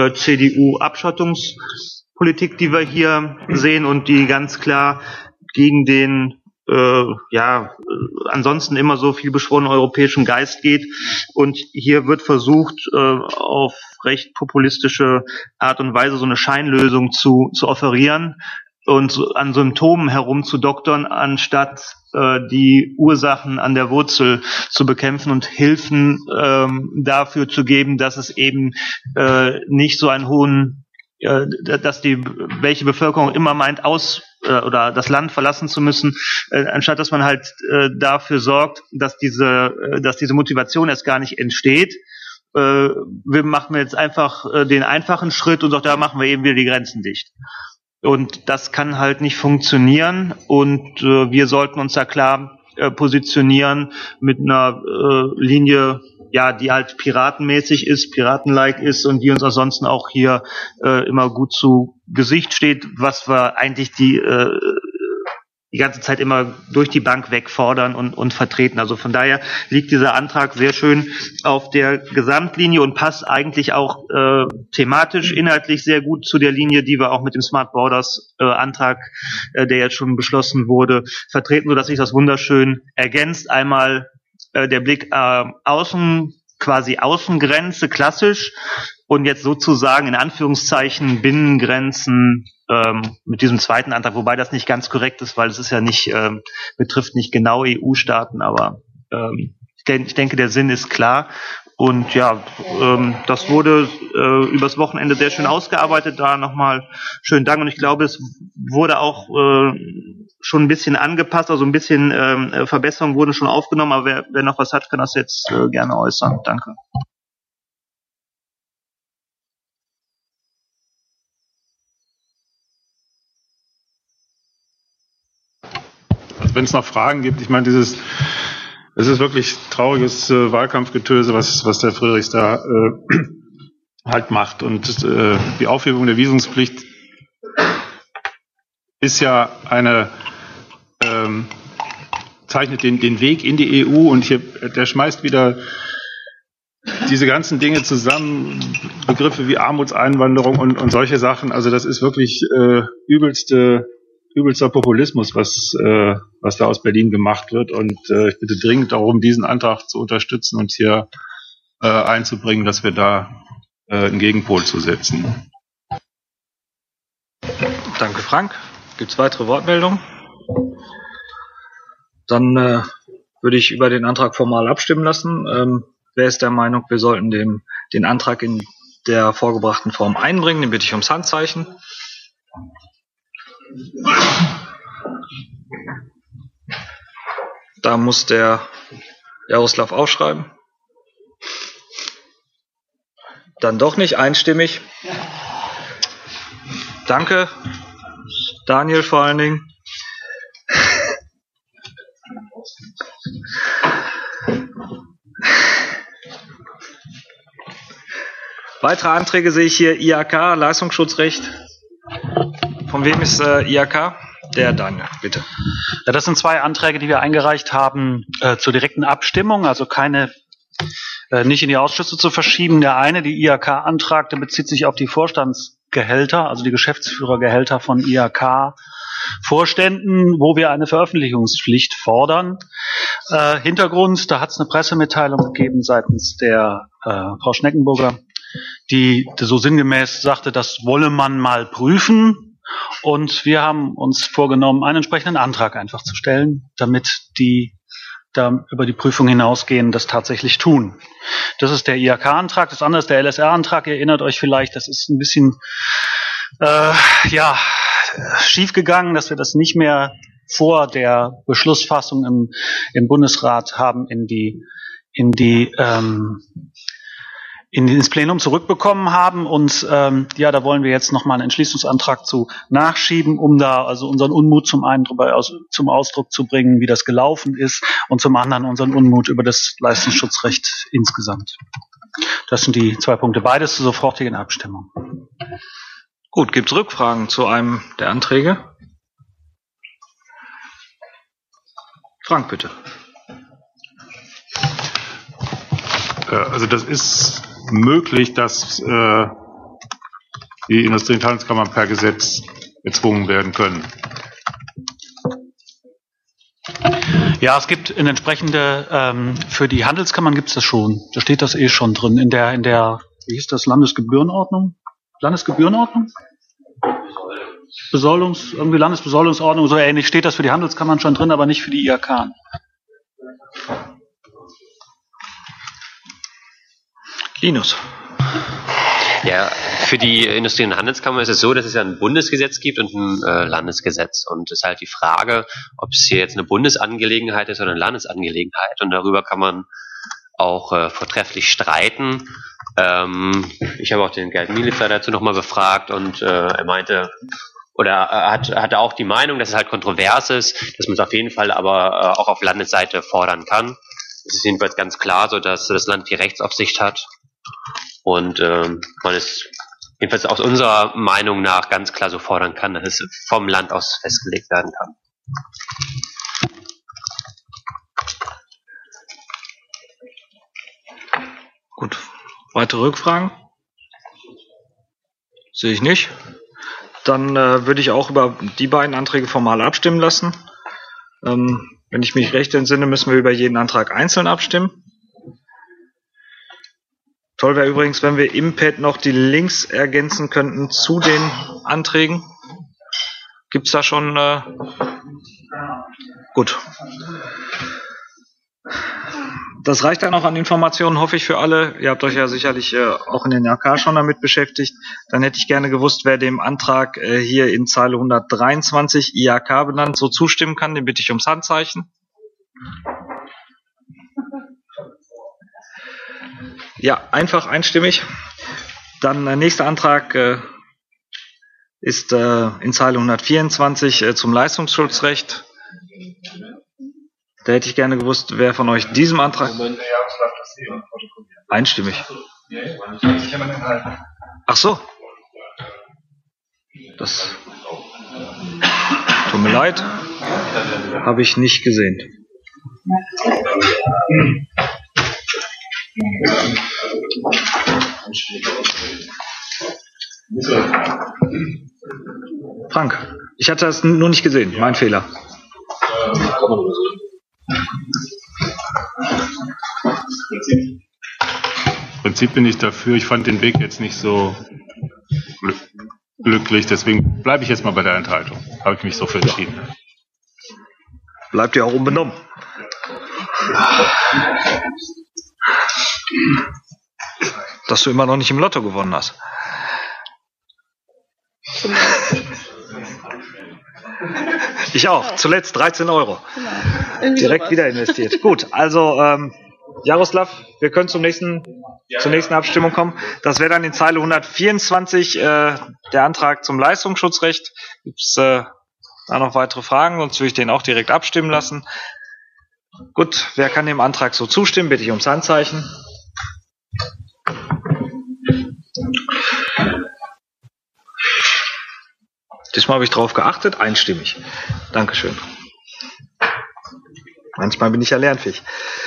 CDU-Abschottungspolitik, die wir hier sehen und die ganz klar gegen den ansonsten immer so viel beschworenen europäischen Geist geht. Und hier wird versucht, auf recht populistische Art und Weise so eine Scheinlösung zu offerieren und an Symptomen herumzudoktern, anstatt die Ursachen an der Wurzel zu bekämpfen und Hilfen dafür zu geben, dass es eben nicht so einen hohen, dass welche Bevölkerung immer meint, oder das Land verlassen zu müssen, anstatt dass man halt dafür sorgt, dass diese Motivation erst gar nicht entsteht. Wir machen jetzt einfach den einfachen Schritt und auch da machen wir eben wieder die Grenzen dicht. Und das kann halt nicht funktionieren und wir sollten uns da klar positionieren mit einer Linie, ja, die halt piratenmäßig ist, piratenlike ist und die uns ansonsten auch hier immer gut zu Gesicht steht, was wir eigentlich die ganze Zeit immer durch die Bank weg fordern und vertreten. Also von daher liegt dieser Antrag sehr schön auf der Gesamtlinie und passt eigentlich auch thematisch, inhaltlich sehr gut zu der Linie, die wir auch mit dem Smart Borders Antrag, der jetzt schon beschlossen wurde, vertreten, sodass sich das wunderschön ergänzt. Einmal der Blick quasi Außengrenze, klassisch, und jetzt sozusagen in Anführungszeichen Binnengrenzen mit diesem zweiten Antrag, wobei das nicht ganz korrekt ist, weil es ist ja nicht, betrifft nicht genau EU-Staaten, aber ich denke, der Sinn ist klar. Und ja, das wurde übers Wochenende sehr schön ausgearbeitet. Da nochmal schönen Dank. Und ich glaube, es wurde auch schon ein bisschen angepasst, also ein bisschen Verbesserungen wurden schon aufgenommen. Aber wer noch was hat, kann das jetzt gerne äußern. Danke. wenn es noch Fragen gibt, ich meine, es ist wirklich trauriges Wahlkampfgetöse, was der Friedrichs da halt macht. Und die Aufhebung der Visumspflicht ist ja zeichnet den Weg in die EU, und der schmeißt wieder diese ganzen Dinge zusammen, Begriffe wie Armutseinwanderung und solche Sachen. Also das ist wirklich übelster Populismus, was da aus Berlin gemacht wird. Und ich bitte dringend darum, diesen Antrag zu unterstützen und hier einzubringen, dass wir da einen Gegenpol zu setzen. Danke, Frank. Gibt es weitere Wortmeldungen? Dann würde ich über den Antrag formal abstimmen lassen. Wer ist der Meinung, wir sollten den Antrag in der vorgebrachten Form einbringen? Den bitte ich ums Handzeichen. Da muss der Jaroslav aufschreiben. Dann doch nicht einstimmig. Danke. Daniel vor allen Dingen. Weitere Anträge sehe ich hier. IHK, Leistungsschutzrecht. Von wem ist IHK? Der Daniel, bitte. Ja, das sind zwei Anträge, die wir eingereicht haben zur direkten Abstimmung, also nicht in die Ausschüsse zu verschieben. Der eine, die IHK-Antrag, der bezieht sich auf die Vorstandsgehälter, also die Geschäftsführergehälter von IHK-Vorständen, wo wir eine Veröffentlichungspflicht fordern. Hintergrund, da hat es eine Pressemitteilung gegeben seitens der Frau Schneckenburger, die so sinngemäß sagte, das wolle man mal prüfen. Und wir haben uns vorgenommen, einen entsprechenden Antrag einfach zu stellen, damit die da über die Prüfung hinausgehen, das tatsächlich tun. Das ist der IHK-Antrag. Das andere ist der LSR-Antrag. Ihr erinnert euch vielleicht, das ist ein bisschen schief gegangen, dass wir das nicht mehr vor der Beschlussfassung im Bundesrat haben ins Plenum zurückbekommen haben, und da wollen wir jetzt nochmal einen Entschließungsantrag zu nachschieben, um da also unseren Unmut zum einen zum Ausdruck zu bringen, wie das gelaufen ist, und zum anderen unseren Unmut über das Leistungsschutzrecht insgesamt. Das sind die zwei Punkte, beides zur sofortigen Abstimmung. Gut, gibt es Rückfragen zu einem der Anträge? Frank, bitte. Also das ist möglich, dass die Industrie- und Handelskammern per Gesetz gezwungen werden können. Ja, es gibt in entsprechende, für die Handelskammern gibt es das schon. Da steht das schon drin in der, wie hieß das, Landesgebührenordnung? Landesbesoldungsordnung, so ähnlich steht das für die Handelskammern schon drin, aber nicht für die IHK. Linus. Ja, für die Industrie- und Handelskammer ist es so, dass es ja ein Bundesgesetz gibt und ein Landesgesetz. Und es ist halt die Frage, ob es hier jetzt eine Bundesangelegenheit ist oder eine Landesangelegenheit. Und darüber kann man auch vortrefflich streiten. Ich habe auch den Gerd Mielitzer dazu nochmal befragt, und er meinte, oder hatte auch die Meinung, dass es halt kontrovers ist, dass man es auf jeden Fall aber auch auf Landesseite fordern kann. Es ist jedenfalls ganz klar so, dass das Land die Rechtsaufsicht hat. Und man es jedenfalls aus unserer Meinung nach ganz klar so fordern kann, dass es vom Land aus festgelegt werden kann. Gut. Weitere Rückfragen? Sehe ich nicht. Dann würde ich auch über die beiden Anträge formal abstimmen lassen. Wenn ich mich recht entsinne, müssen wir über jeden Antrag einzeln abstimmen. Toll wäre übrigens, wenn wir im Pad noch die Links ergänzen könnten zu den Anträgen. Gibt es da schon? Gut. Das reicht dann auch an Informationen, hoffe ich, für alle. Ihr habt euch ja sicherlich auch in den AK schon damit beschäftigt. Dann hätte ich gerne gewusst, wer dem Antrag hier in Zeile 123 IHK benannt so zustimmen kann. Den bitte ich ums Handzeichen. Ja, einfach einstimmig. Dann der nächste Antrag ist in Zeile 124 zum Leistungsschutzrecht. Da hätte ich gerne gewusst, wer von euch diesem Antrag... Einstimmig. Ach so. Das tut mir leid. Habe ich nicht gesehen. Frank, ich hatte das nur nicht gesehen. Mein Fehler. Im Prinzip bin ich dafür. Ich fand den Weg jetzt nicht so glücklich. Deswegen bleibe ich jetzt mal bei der Enthaltung. Habe ich mich so für entschieden. Bleibt ja auch unbenommen. Dass du immer noch nicht im Lotto gewonnen hast. Ich auch. Zuletzt 13 €. Direkt wieder investiert. Gut, also Jaroslav, wir können zur nächsten Abstimmung kommen. Das wäre dann in Zeile 124 der Antrag zum Leistungsschutzrecht. Gibt es da noch weitere Fragen? Sonst würde ich den auch direkt abstimmen lassen. Gut, wer kann dem Antrag so zustimmen? Bitte ich ums Handzeichen. Diesmal habe ich drauf geachtet, einstimmig. Dankeschön. Manchmal bin ich ja lernfähig.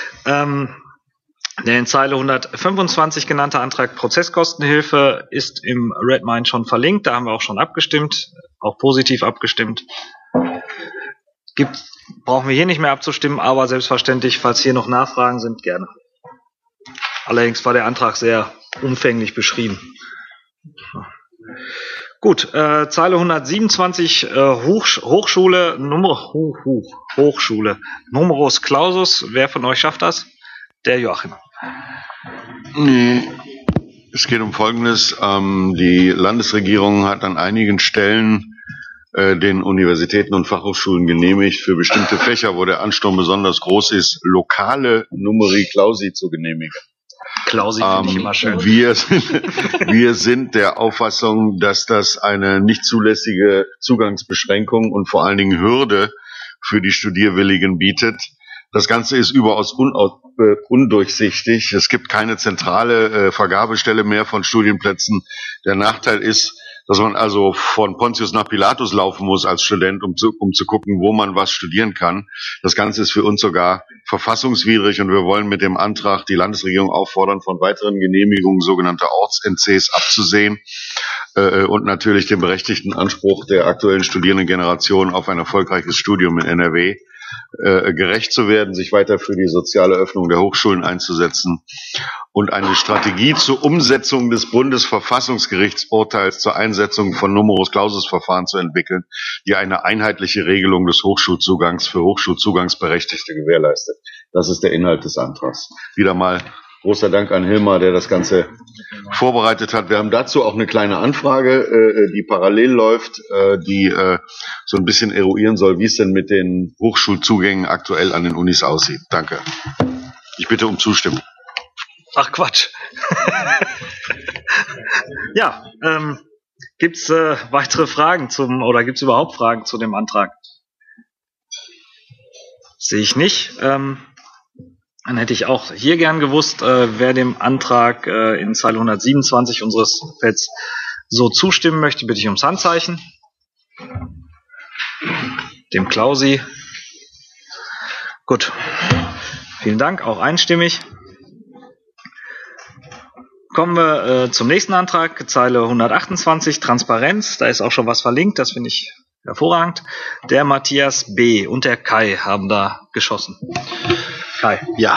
Der in Zeile 125 genannte Antrag Prozesskostenhilfe ist im Redmine schon verlinkt. Da haben wir auch schon abgestimmt, auch positiv abgestimmt. Brauchen wir hier nicht mehr abzustimmen, aber selbstverständlich, falls hier noch Nachfragen sind, gerne. Allerdings war der Antrag sehr umfänglich beschrieben. Gut, Zeile 127 Hochschule Numerus Clausus. Wer von euch schafft das? Der Joachim. Nee. Es geht um Folgendes. Die Landesregierung hat an einigen Stellen den Universitäten und Fachhochschulen genehmigt, für bestimmte Fächer, wo der Ansturm besonders groß ist, lokale Numeri Clausi zu genehmigen. Klausi finde ich immer schön. Wir sind der Auffassung, dass das eine nicht zulässige Zugangsbeschränkung und vor allen Dingen Hürde für die Studierwilligen bietet. Das Ganze ist überaus undurchsichtig. Es gibt keine zentrale Vergabestelle mehr von Studienplätzen. Der Nachteil ist, dass man also von Pontius nach Pilatus laufen muss als Student, um zu gucken, wo man was studieren kann. Das Ganze ist für uns sogar verfassungswidrig und wir wollen mit dem Antrag die Landesregierung auffordern, von weiteren Genehmigungen sogenannter Orts-NCs abzusehen und natürlich den berechtigten Anspruch der aktuellen Studierendengeneration auf ein erfolgreiches Studium in NRW gerecht zu werden, sich weiter für die soziale Öffnung der Hochschulen einzusetzen und eine Strategie zur Umsetzung des Bundesverfassungsgerichtsurteils zur Einsetzung von Numerus Clausus Verfahren zu entwickeln, die eine einheitliche Regelung des Hochschulzugangs für Hochschulzugangsberechtigte gewährleistet. Das ist der Inhalt des Antrags. Wieder mal großer Dank an Hilmar, der das Ganze vorbereitet hat. Wir haben dazu auch eine kleine Anfrage, die parallel läuft, die so ein bisschen eruieren soll, wie es denn mit den Hochschulzugängen aktuell an den Unis aussieht. Danke. Ich bitte um Zustimmung. Ach Quatsch. Ja, gibt's weitere Fragen oder gibt's überhaupt Fragen zu dem Antrag? Sehe ich nicht. Dann hätte ich auch hier gern gewusst, wer dem Antrag in Zeile 127 unseres Felds so zustimmen möchte, bitte ich ums Handzeichen. Dem Klausi. Gut. Vielen Dank, auch einstimmig. Kommen wir zum nächsten Antrag, Zeile 128, Transparenz. Da ist auch schon was verlinkt, das finde ich hervorragend. Der Matthias B. und der Kai haben da geschossen. Kai. Ja,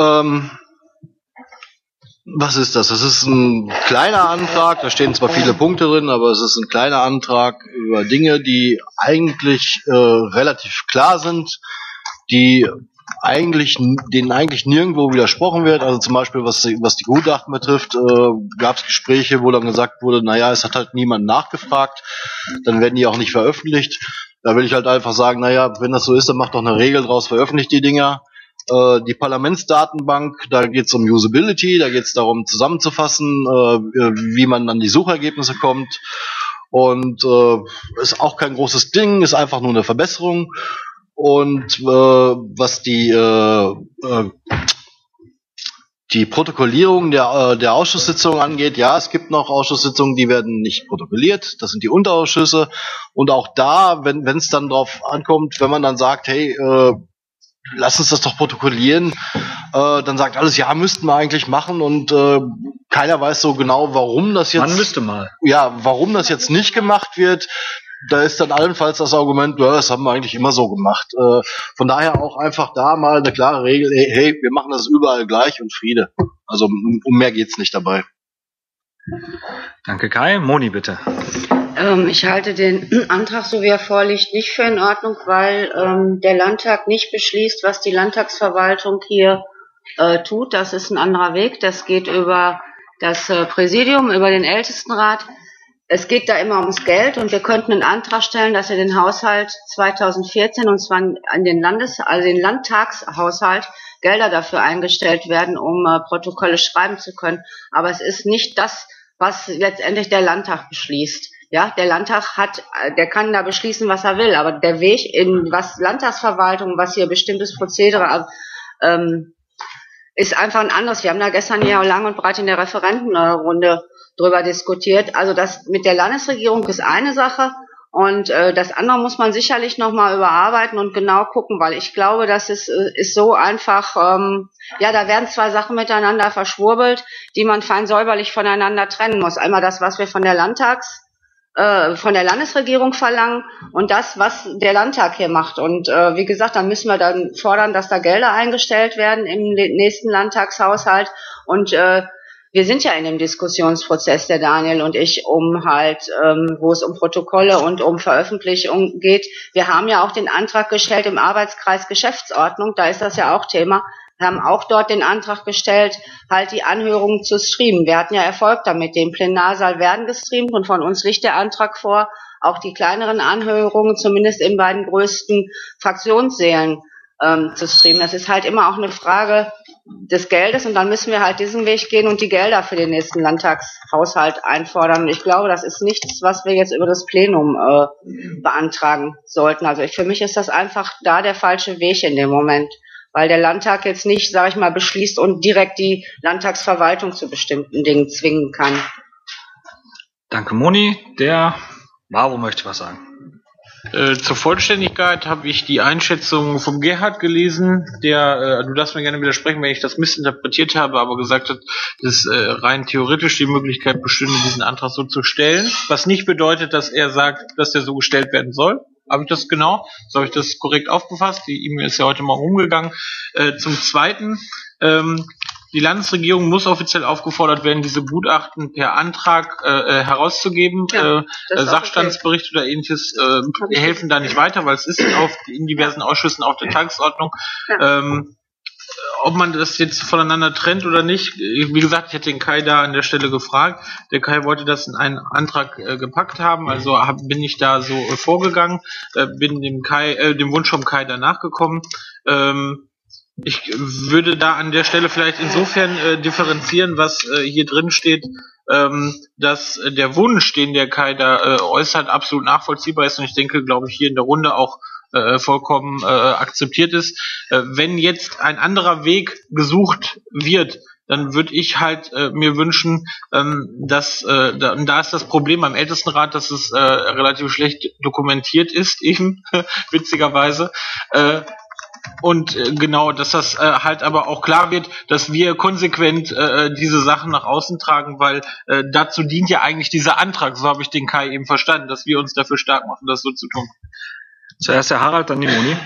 was ist das? Das ist ein kleiner Antrag, da stehen zwar viele Punkte drin, aber es ist ein kleiner Antrag über Dinge, die eigentlich relativ klar sind, denen eigentlich nirgendwo widersprochen wird. Also zum Beispiel, was die Gutachten betrifft, gab es Gespräche, wo dann gesagt wurde, naja, es hat halt niemand nachgefragt, dann werden die auch nicht veröffentlicht. Da will ich halt einfach sagen, naja, wenn das so ist, dann macht doch eine Regel draus, veröffentlicht die Dinger. Die Parlamentsdatenbank, da geht es um Usability, da geht es darum zusammenzufassen, wie man an die Suchergebnisse kommt. Und ist auch kein großes Ding, ist einfach nur eine Verbesserung. Und was die Protokollierung der Ausschusssitzungen angeht, ja, es gibt noch Ausschusssitzungen, die werden nicht protokolliert. Das sind die Unterausschüsse. Und auch da, wenn es dann drauf ankommt, wenn man dann sagt, hey, lass uns das doch protokollieren, dann sagt alles, ja, müssten wir eigentlich machen und keiner weiß so genau, warum das jetzt. Man müsste mal. Ja, warum das jetzt nicht gemacht wird. Da ist dann allenfalls das Argument, ja, das haben wir eigentlich immer so gemacht. Von daher auch einfach da mal eine klare Regel, hey, wir machen das überall gleich und Friede. Also um mehr geht's nicht dabei. Danke Kai. Moni, bitte. Ich halte den Antrag, so wie er vorliegt, nicht für in Ordnung, weil der Landtag nicht beschließt, was die Landtagsverwaltung hier tut. Das ist ein anderer Weg. Das geht über das Präsidium, über den Ältestenrat. Es geht da immer ums Geld und wir könnten einen Antrag stellen, dass wir den Haushalt 2014 und zwar an den den Landtagshaushalt Gelder dafür eingestellt werden, um Protokolle schreiben zu können. Aber es ist nicht das, was letztendlich der Landtag beschließt. Ja, der Landtag der kann da beschließen, was er will, aber der Weg in was Landtagsverwaltung, was hier bestimmtes Prozedere ist einfach ein anderes. Wir haben da gestern ja lang und breit in der Referentenrunde drüber diskutiert. Also das mit der Landesregierung ist eine Sache und das andere muss man sicherlich nochmal überarbeiten und genau gucken, weil ich glaube, das ist so einfach, da werden zwei Sachen miteinander verschwurbelt, die man fein säuberlich voneinander trennen muss. Einmal das, was wir von der Landesregierung verlangen und das, was der Landtag hier macht. Und wie gesagt, dann müssen wir dann fordern, dass da Gelder eingestellt werden im nächsten Landtagshaushalt. Und wir sind ja in dem Diskussionsprozess, der Daniel und ich, wo es um Protokolle und um Veröffentlichung geht. Wir haben ja auch den Antrag gestellt im Arbeitskreis Geschäftsordnung, da ist das ja auch Thema. Wir haben auch dort den Antrag gestellt, halt die Anhörungen zu streamen. Wir hatten ja Erfolg damit. Den Plenarsaal werden gestreamt und von uns liegt der Antrag vor, auch die kleineren Anhörungen zumindest in beiden größten Fraktionssälen zu streamen. Das ist halt immer auch eine Frage des Geldes und dann müssen wir halt diesen Weg gehen und die Gelder für den nächsten Landtagshaushalt einfordern. Und ich glaube, das ist nichts, was wir jetzt über das Plenum beantragen sollten. Also für mich ist das einfach da der falsche Weg in dem Moment, weil der Landtag jetzt nicht, sage ich mal, beschließt und direkt die Landtagsverwaltung zu bestimmten Dingen zwingen kann. Danke, Moni. Der Maro möchte was sagen. Zur Vollständigkeit habe ich die Einschätzung vom Gerhard gelesen, der, du darfst mir gerne widersprechen, wenn ich das missinterpretiert habe, aber gesagt hat, dass rein theoretisch die Möglichkeit bestünde, diesen Antrag so zu stellen, was nicht bedeutet, dass er sagt, dass der so gestellt werden soll. Habe ich das genau? So habe ich das korrekt aufgefasst. Die E-Mail ist ja heute Morgen umgegangen. Zum Zweiten, die Landesregierung muss offiziell aufgefordert werden, diese Gutachten per Antrag herauszugeben. Ja, Sachstandsbericht oder ähnliches helfen da nicht weiter, weil es ist in diversen Ausschüssen auf der Tagesordnung. Ja. Ob man das jetzt voneinander trennt oder nicht, wie gesagt, ich hätte den Kai da an der Stelle gefragt. Der Kai wollte das in einen Antrag gepackt haben, also bin ich da so vorgegangen, bin dem Wunsch vom Kai danach gekommen. Ich würde da an der Stelle vielleicht insofern differenzieren, was hier drin steht, dass der Wunsch, den der Kai da äußert, absolut nachvollziehbar ist und ich denke, glaube ich, hier in der Runde auch vollkommen akzeptiert ist. Wenn jetzt ein anderer Weg gesucht wird, dann würde ich halt mir wünschen, dass da ist das Problem beim Ältestenrat, dass es relativ schlecht dokumentiert ist, eben witzigerweise. Und genau, dass das halt aber auch klar wird, dass wir konsequent diese Sachen nach außen tragen, weil dazu dient ja eigentlich dieser Antrag, so habe ich den Kai eben verstanden, dass wir uns dafür stark machen, das so zu tun. Zuerst der Harald, dann die Moni.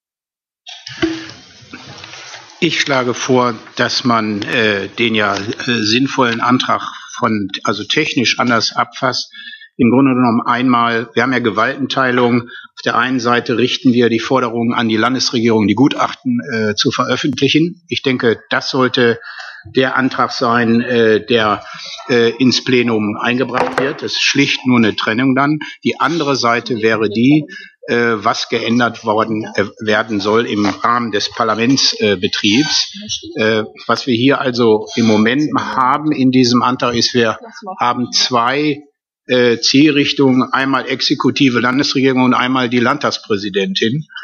Ich schlage vor, dass man den sinnvollen Antrag also technisch anders abfasst. Im Grunde genommen einmal, wir haben ja Gewaltenteilung. Auf der einen Seite richten wir die Forderung an die Landesregierung, die Gutachten zu veröffentlichen. Ich denke, das sollte der Antrag sein, der ins Plenum eingebracht wird. Das ist schlicht nur eine Trennung dann. Die andere Seite wäre die, was geändert werden soll im Rahmen des Parlamentsbetriebs. Was wir hier also im Moment haben in diesem Antrag ist, wir haben zwei Zielrichtungen, einmal exekutive Landesregierung und einmal die Landtagspräsidentin.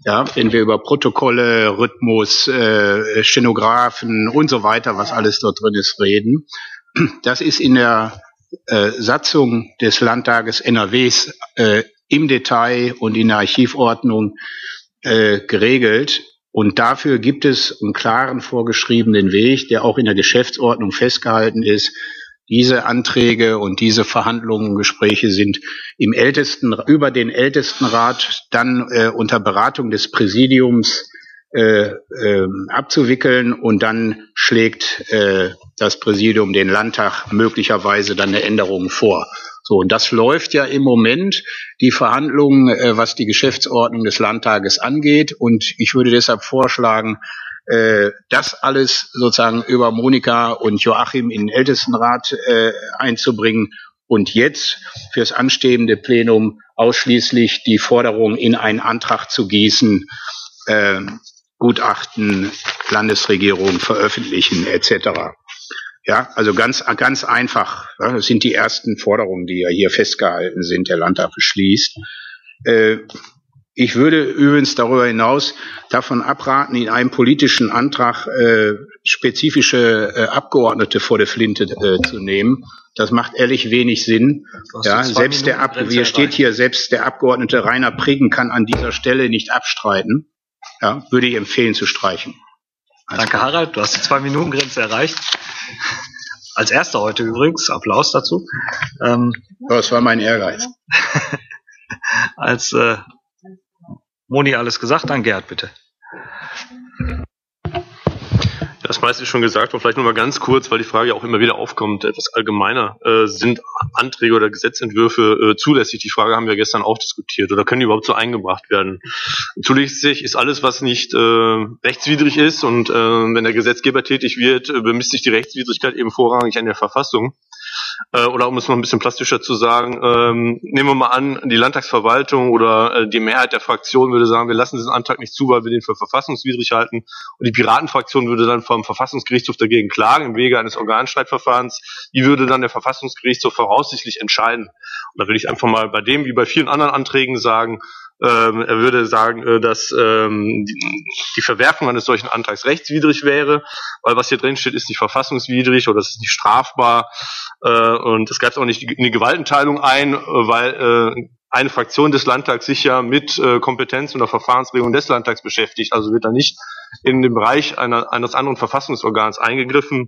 Ja, wenn wir über Protokolle, Rhythmus, Stenografen und so weiter, was alles dort drin ist, reden. Das ist in der Satzung des Landtages NRWs im Detail und in der Archivordnung geregelt. Und dafür gibt es einen klaren vorgeschriebenen Weg, der auch in der Geschäftsordnung festgehalten ist. Diese Anträge und diese Verhandlungen und Gespräche sind über den Ältestenrat dann unter Beratung des Präsidiums abzuwickeln, und dann schlägt das Präsidium den Landtag möglicherweise dann eine Änderung vor. So, und das läuft ja im Moment, die Verhandlungen, was die Geschäftsordnung des Landtages angeht. Und ich würde deshalb vorschlagen, das alles sozusagen über Monika und Joachim in den Ältestenrat einzubringen und jetzt fürs anstehende Plenum ausschließlich die Forderung in einen Antrag zu gießen, Gutachten Landesregierung veröffentlichen etc. Ja, also ganz einfach. Ja, das sind die ersten Forderungen, die ja hier festgehalten sind, der Landtag beschließt. Ich würde übrigens darüber hinaus davon abraten, in einem politischen Antrag spezifische Abgeordnete vor der Flinte zu nehmen. Das macht ehrlich wenig Sinn. Ja, selbst der Abgeordnete Rainer Preggen kann an dieser Stelle nicht abstreiten. Ja, würde ich empfehlen zu streichen. Danke, Harald. Du hast die 2-Minuten-Grenze erreicht. Als erster heute übrigens. Applaus dazu. Das war mein Ehrgeiz. Als Moni alles gesagt, dann Gerd, bitte. Das meiste ist schon gesagt, und vielleicht noch mal ganz kurz, weil die Frage ja auch immer wieder aufkommt, etwas allgemeiner. Sind Anträge oder Gesetzentwürfe zulässig? Die Frage haben wir gestern auch diskutiert. Oder können die überhaupt so eingebracht werden? Zulässig ist alles, was nicht rechtswidrig ist. Und wenn der Gesetzgeber tätig wird, bemisst sich die Rechtswidrigkeit eben vorrangig an der Verfassung. Oder um es noch ein bisschen plastischer zu sagen, nehmen wir mal an, die Landtagsverwaltung oder die Mehrheit der Fraktion würde sagen, wir lassen diesen Antrag nicht zu, weil wir den für verfassungswidrig halten. Und die Piratenfraktion würde dann vom Verfassungsgerichtshof dagegen klagen im Wege eines Organstreitverfahrens. Wie würde dann der Verfassungsgerichtshof voraussichtlich entscheiden? Und da will ich einfach mal bei dem wie bei vielen anderen Anträgen sagen, er würde sagen, dass die Verwerfung eines solchen Antrags rechtswidrig wäre, weil was hier drin steht, ist nicht verfassungswidrig oder es ist nicht strafbar, und es greift auch nicht in die Gewaltenteilung ein, weil eine Fraktion des Landtags sich ja mit Kompetenz und der Verfahrensregelung des Landtags beschäftigt, also wird da nicht in den Bereich eines anderen Verfassungsorgans eingegriffen.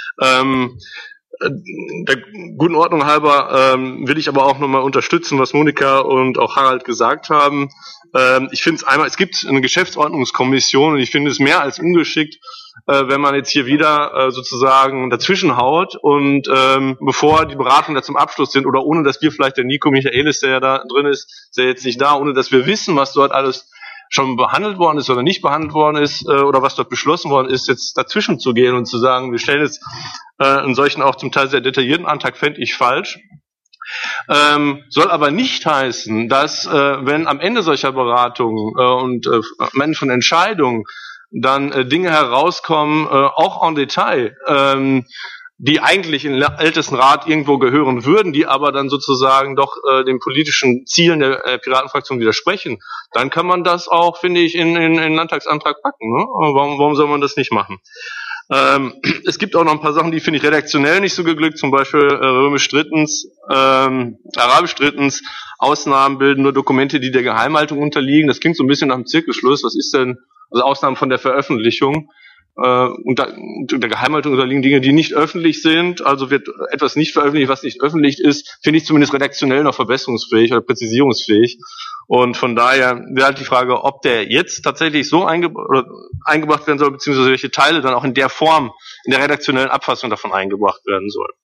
Der guten Ordnung halber will ich aber auch nochmal unterstützen, was Monika und auch Harald gesagt haben. Ich finde es gibt eine Geschäftsordnungskommission, und ich finde es mehr als ungeschickt, wenn man jetzt hier wieder sozusagen dazwischen haut und bevor die Beratungen da zum Abschluss sind oder ohne, dass wir vielleicht der Nico Michaelis, der ja da drin ist ja jetzt nicht da, ohne dass wir wissen, was dort alles schon behandelt worden ist oder nicht behandelt worden ist oder was dort beschlossen worden ist, jetzt dazwischen zu gehen und zu sagen, wir stellen jetzt einen solchen auch zum Teil sehr detaillierten Antrag, fände ich falsch. Soll aber nicht heißen, dass wenn am Ende solcher Beratungen und am Ende von Entscheidungen dann Dinge herauskommen, auch en Detail, die eigentlich in den Ältestenrat irgendwo gehören würden, die aber dann sozusagen doch den politischen Zielen der Piratenfraktion widersprechen, dann kann man das auch, finde ich, in den Landtagsantrag packen. Ne? Warum soll man das nicht machen? Es gibt auch noch ein paar Sachen, die finde ich redaktionell nicht so geglückt, zum Beispiel römisch drittens, arabisch drittens, Ausnahmen bilden nur Dokumente, die der Geheimhaltung unterliegen. Das klingt so ein bisschen nach einem Zirkelschluss. Was ist denn, also Ausnahmen von der Veröffentlichung? Und der Geheimhaltung unterliegen Dinge, die nicht öffentlich sind, also wird etwas nicht veröffentlicht, was nicht öffentlich ist, finde ich zumindest redaktionell noch verbesserungsfähig oder präzisierungsfähig. Und von daher wäre halt die Frage, ob der jetzt tatsächlich so eingebracht werden soll, beziehungsweise welche Teile dann auch in der Form, in der redaktionellen Abfassung davon eingebracht werden sollen.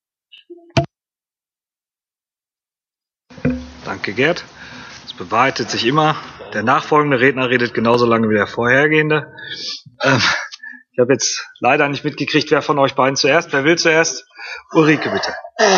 Danke, Gerd. Es bewahrheitet sich immer, der nachfolgende Redner redet genauso lange wie der vorhergehende. Ich habe jetzt leider nicht mitgekriegt, wer von euch beiden zuerst. Wer will zuerst? Ulrike, bitte.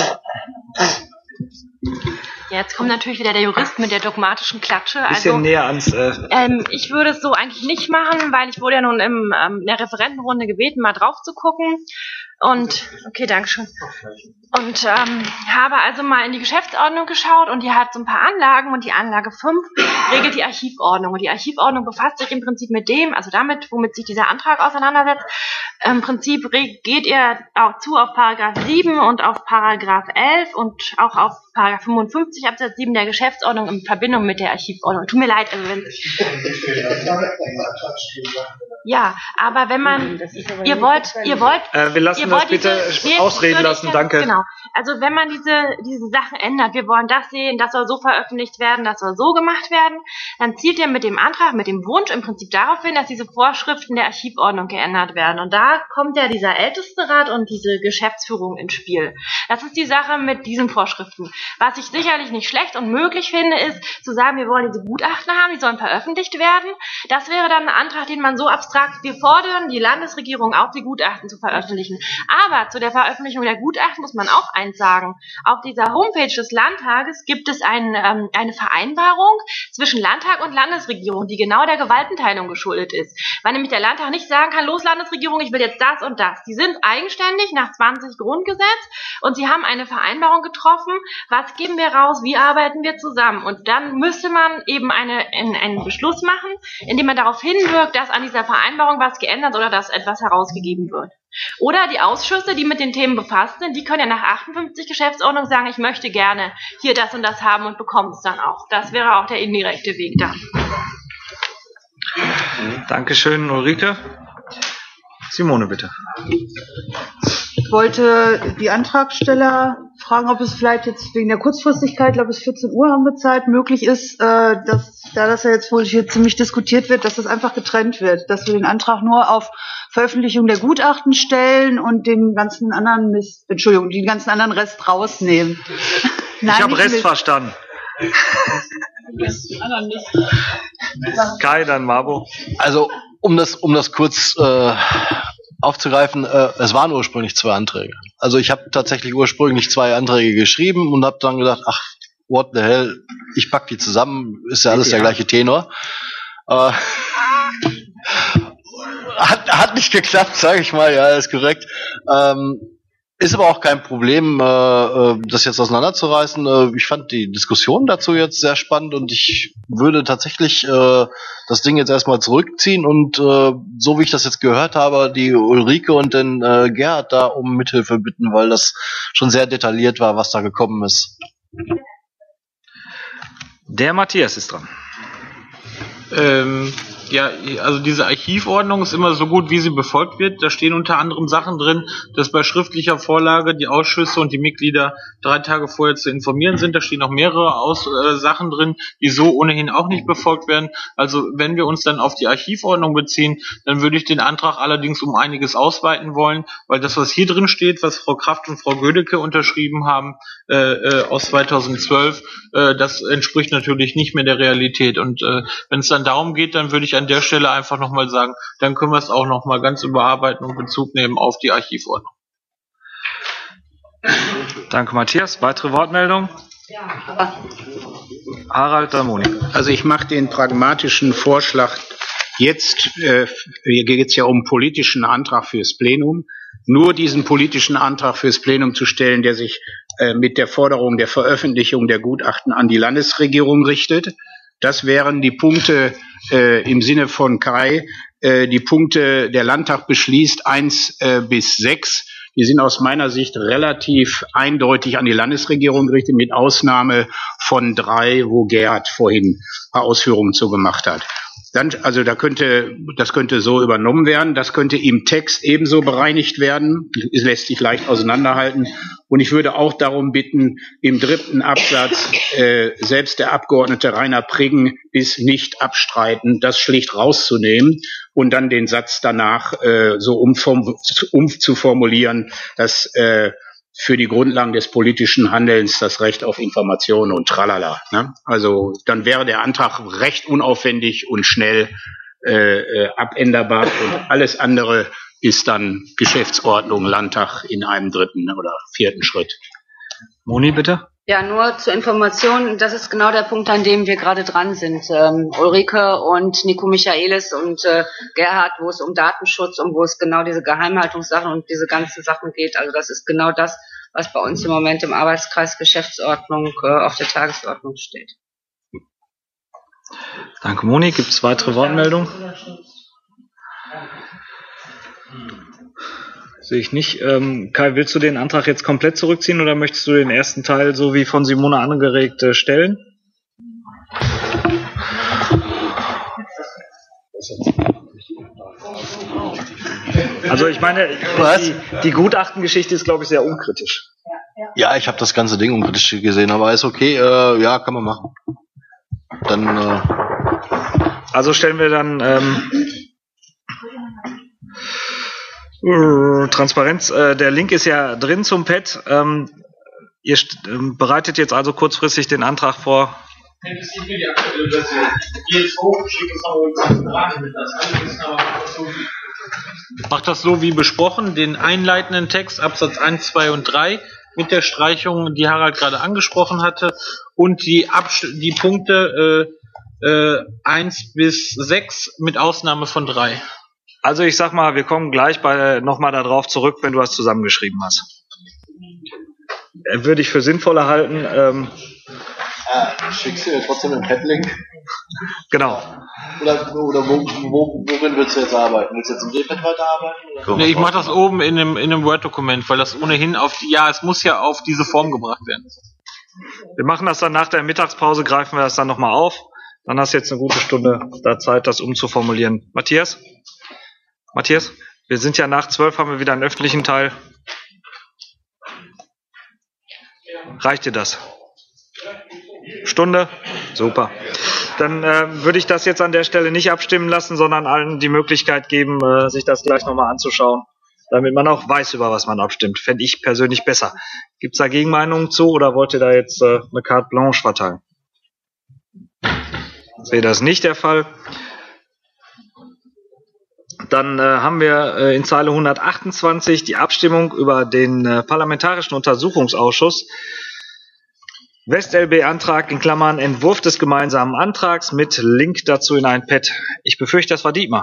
Ja, jetzt kommt natürlich wieder der Jurist mit der dogmatischen Klatsche. Bisschen näher ans... ich würde es so eigentlich nicht machen, weil ich wurde ja nun in der Referentenrunde gebeten, mal drauf zu gucken. Okay, danke schön. Und habe also mal in die Geschäftsordnung geschaut und die hat so ein paar Anlagen und die Anlage 5 regelt die Archivordnung. Und die Archivordnung befasst sich im Prinzip mit dem, also damit, womit sich dieser Antrag auseinandersetzt. Im Prinzip geht ihr auch zu auf Paragraph 7 und auf Paragraph 11 und auch auf Paragraph 55 Absatz 7 der Geschäftsordnung in Verbindung mit der Archivordnung. Tut mir leid, also wenn ja, aber wenn man ihr wollt wir lassen das bitte ausreden lassen, danke. Genau. Also wenn man diese Sachen ändert, wir wollen das sehen, das soll so veröffentlicht werden, das soll so gemacht werden, dann zielt ihr mit dem Antrag, mit dem Wunsch im Prinzip darauf hin, dass diese Vorschriften der Archivordnung geändert werden. Und da kommt ja dieser Ältestenrat und diese Geschäftsführung ins Spiel. Das ist die Sache mit diesen Vorschriften. Was ich sicherlich nicht schlecht und möglich finde, ist zu sagen, wir wollen diese Gutachten haben, die sollen veröffentlicht werden. Das wäre dann ein Antrag, den man so abstrakt, wir fordern die Landesregierung auf, die Gutachten zu veröffentlichen. Aber zu der Veröffentlichung der Gutachten muss man auch eins sagen. Auf dieser Homepage des Landtages gibt es eine Vereinbarung zwischen Landtag und Landesregierung, die genau der Gewaltenteilung geschuldet ist. Weil nämlich der Landtag nicht sagen kann, los Landesregierung, ich will jetzt das und das. Die sind eigenständig nach 20 Grundgesetz und sie haben eine Vereinbarung getroffen, was geben wir raus, wie arbeiten wir zusammen. Und dann müsste man eben einen Beschluss machen, indem man darauf hinwirkt, dass an dieser Vereinbarung was geändert oder dass etwas herausgegeben wird. Oder die Ausschüsse, die mit den Themen befasst sind, die können ja nach 58 Geschäftsordnung sagen, ich möchte gerne hier das und das haben und bekommen es dann auch. Das wäre auch der indirekte Weg dann. Dankeschön, Ulrike. Simone, bitte. Ich wollte die Antragsteller fragen, ob es vielleicht jetzt wegen der Kurzfristigkeit, ich glaube bis 14 Uhr haben wir Zeit, möglich ist, dass, da das ja jetzt wohl hier ziemlich diskutiert wird, dass das einfach getrennt wird, dass wir den Antrag nur auf Veröffentlichung der Gutachten stellen und den ganzen anderen den ganzen anderen Rest rausnehmen. Nein, ich habe Rest verstanden. Kai, dann Mabo. Also, um das kurz aufzugreifen, es waren ursprünglich 2 Anträge. Also ich habe tatsächlich ursprünglich 2 Anträge geschrieben und habe dann gedacht, ach, what the hell, ich pack die zusammen, ist ja alles der gleiche Tenor. Hat nicht geklappt, sage ich mal, ja, ist korrekt. Ist aber auch kein Problem, das jetzt auseinanderzureißen. Ich fand die Diskussion dazu jetzt sehr spannend und ich würde tatsächlich das Ding jetzt erstmal zurückziehen und so wie ich das jetzt gehört habe, die Ulrike und den Gerhard da um Mithilfe bitten, weil das schon sehr detailliert war, was da gekommen ist. Der Matthias ist dran. Ja, also diese Archivordnung ist immer so gut, wie sie befolgt wird. Da stehen unter anderem Sachen drin, dass bei schriftlicher Vorlage die Ausschüsse und die Mitglieder 3 Tage vorher zu informieren sind. Da stehen noch mehrere Sachen drin, die so ohnehin auch nicht befolgt werden. Also wenn wir uns dann auf die Archivordnung beziehen, dann würde ich den Antrag allerdings um einiges ausweiten wollen, weil das, was hier drin steht, was Frau Kraft und Frau Gödecke unterschrieben haben aus 2012, das entspricht natürlich nicht mehr der Realität. Und wenn es dann darum geht, dann würde ich an der Stelle einfach nochmal sagen, dann können wir es auch nochmal ganz überarbeiten und Bezug nehmen auf die Archivordnung. Danke, Matthias. Weitere Wortmeldungen? Ja. Harald, dann Monika. Also ich mache den pragmatischen Vorschlag jetzt, hier geht es ja um politischen Antrag fürs Plenum, nur diesen politischen Antrag fürs Plenum zu stellen, der sich mit der Forderung der Veröffentlichung der Gutachten an die Landesregierung richtet. Das wären die Punkte im Sinne von Kai, die Punkte, der Landtag beschließt 1 bis 6. Die sind aus meiner Sicht relativ eindeutig an die Landesregierung gerichtet, mit Ausnahme von 3, wo Gerhard vorhin ein paar Ausführungen zu gemacht hat. Dann, also das könnte so übernommen werden. Das könnte im Text ebenso bereinigt werden. Es lässt sich leicht auseinanderhalten. Und ich würde auch darum bitten, im 3. Absatz selbst der Abgeordnete Rainer Priggen ist nicht abstreiten, das schlicht rauszunehmen und dann den Satz danach so umzuformulieren, dass für die Grundlagen des politischen Handelns das Recht auf Information und tralala. Ne? Also dann wäre der Antrag recht unaufwendig und schnell abänderbar und alles andere ist dann Geschäftsordnung, Landtag in einem 3. oder 4. Schritt. Moni, bitte. Ja, nur zur Information, das ist genau der Punkt, an dem wir gerade dran sind. Ulrike und Nico Michaelis und Gerhard, wo es um Datenschutz und wo es genau diese Geheimhaltungssachen und diese ganzen Sachen geht. Also das ist genau das, was bei uns im Moment im Arbeitskreis Geschäftsordnung auf der Tagesordnung steht. Danke, Moni. Gibt es weitere Wortmeldungen? Sehe ich nicht. Kai, willst du den Antrag jetzt komplett zurückziehen oder möchtest du den ersten Teil, so wie von Simone angeregt, stellen? Also ich meine, die Gutachtengeschichte ist, glaube ich, sehr unkritisch. Ja, ich habe das ganze Ding unkritisch gesehen, aber ist okay. Ja, kann man machen. Dann. Also stellen wir dann Transparenz. Der Link ist ja drin zum Pad. Ihr bereitet jetzt also kurzfristig den Antrag vor. Macht das so wie besprochen, den einleitenden Text, Absatz 1, 2 und 3, mit der Streichung, die Harald gerade angesprochen hatte, und die Punkte 1 bis 6 mit Ausnahme von 3. Also ich sag mal, wir kommen gleich nochmal darauf zurück, wenn du was zusammengeschrieben hast. Würde ich für sinnvoller halten. Schickst du mir trotzdem den Pad-Link? Genau. Oder worin willst du jetzt arbeiten? Willst du jetzt im D-Pad weiterarbeiten? Nee, ich mache das oben in einem Word-Dokument, weil das ohnehin es muss ja auf diese Form gebracht werden. Wir machen das dann nach der Mittagspause, greifen wir das dann nochmal auf. Dann hast du jetzt eine gute Stunde da Zeit, das umzuformulieren. Matthias, wir sind ja nach 12, haben wir wieder einen öffentlichen Teil. Reicht dir das? Stunde? Super. Dann würde ich das jetzt an der Stelle nicht abstimmen lassen, sondern allen die Möglichkeit geben, sich das gleich nochmal anzuschauen, damit man auch weiß, über was man abstimmt. Fände ich persönlich besser. Gibt es da Gegenmeinungen zu oder wollt ihr da jetzt eine Carte Blanche verteilen? Sehe das nicht der Fall. Dann haben wir in Zeile 128 die Abstimmung über den Parlamentarischen Untersuchungsausschuss. WestLB-Antrag in Klammern Entwurf des gemeinsamen Antrags mit Link dazu in ein Pad. Ich befürchte, das war Dietmar.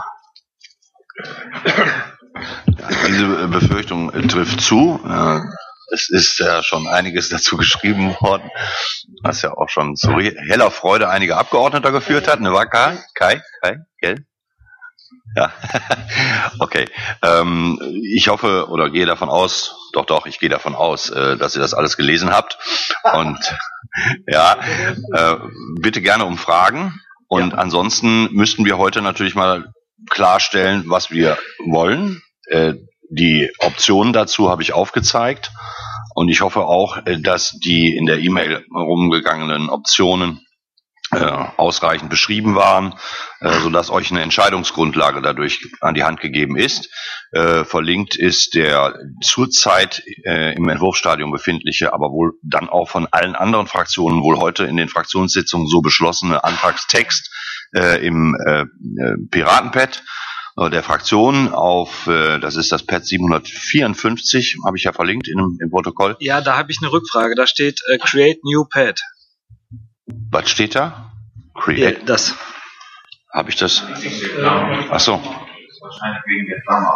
Ja, diese Befürchtung trifft zu. Es ist ja schon einiges dazu geschrieben worden, was ja auch schon zu heller Freude einige Abgeordneter geführt hat. Ne, war Kai, gell? Ja, okay. Ich hoffe oder gehe davon aus, ich gehe davon aus, dass ihr das alles gelesen habt. Und ja, bitte gerne um Fragen. Und ansonsten müssten wir heute natürlich mal klarstellen, was wir wollen. Die Optionen dazu habe ich aufgezeigt. Und ich hoffe auch, dass die in der E-Mail rumgegangenen Optionen ausreichend beschrieben waren, sodass euch eine Entscheidungsgrundlage dadurch an die Hand gegeben ist. Verlinkt ist der zurzeit im Entwurfsstadium befindliche, aber wohl dann auch von allen anderen Fraktionen wohl heute in den Fraktionssitzungen so beschlossene Antragstext im Piratenpad der Fraktion auf, das ist das Pad 754, habe ich ja verlinkt im Protokoll. Ja, da habe ich eine Rückfrage. Da steht Create New Pad. Was steht da? Create? Ja, das. Habe ich das? Ach so. Wahrscheinlich wegen der Flamme.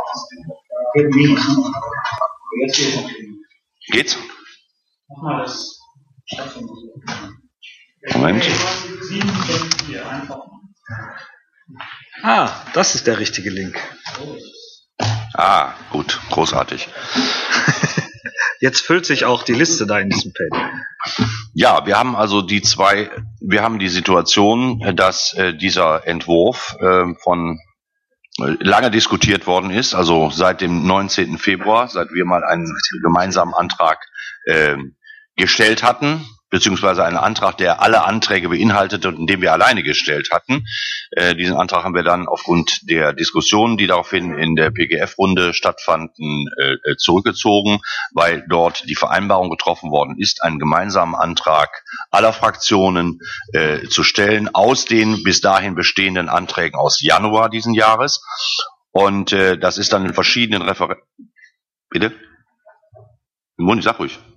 Geht's? Mach mal das. Moment. Ah, das ist der richtige Link. Ah, gut, großartig. Jetzt füllt sich auch die Liste da in diesem Pad. Ja, wir haben also die Situation, dass dieser Entwurf von lange diskutiert worden ist, also seit dem 19. Februar, seit wir mal einen gemeinsamen Antrag gestellt hatten, beziehungsweise einen Antrag, der alle Anträge beinhaltete und den wir alleine gestellt hatten. Diesen Antrag haben wir dann aufgrund der Diskussionen, die daraufhin in der PGF-Runde stattfanden, zurückgezogen, weil dort die Vereinbarung getroffen worden ist, einen gemeinsamen Antrag aller Fraktionen zu stellen aus den bis dahin bestehenden Anträgen aus Januar diesen Jahres. Und das ist dann in verschiedenen Bitte? Moni, sag ruhig.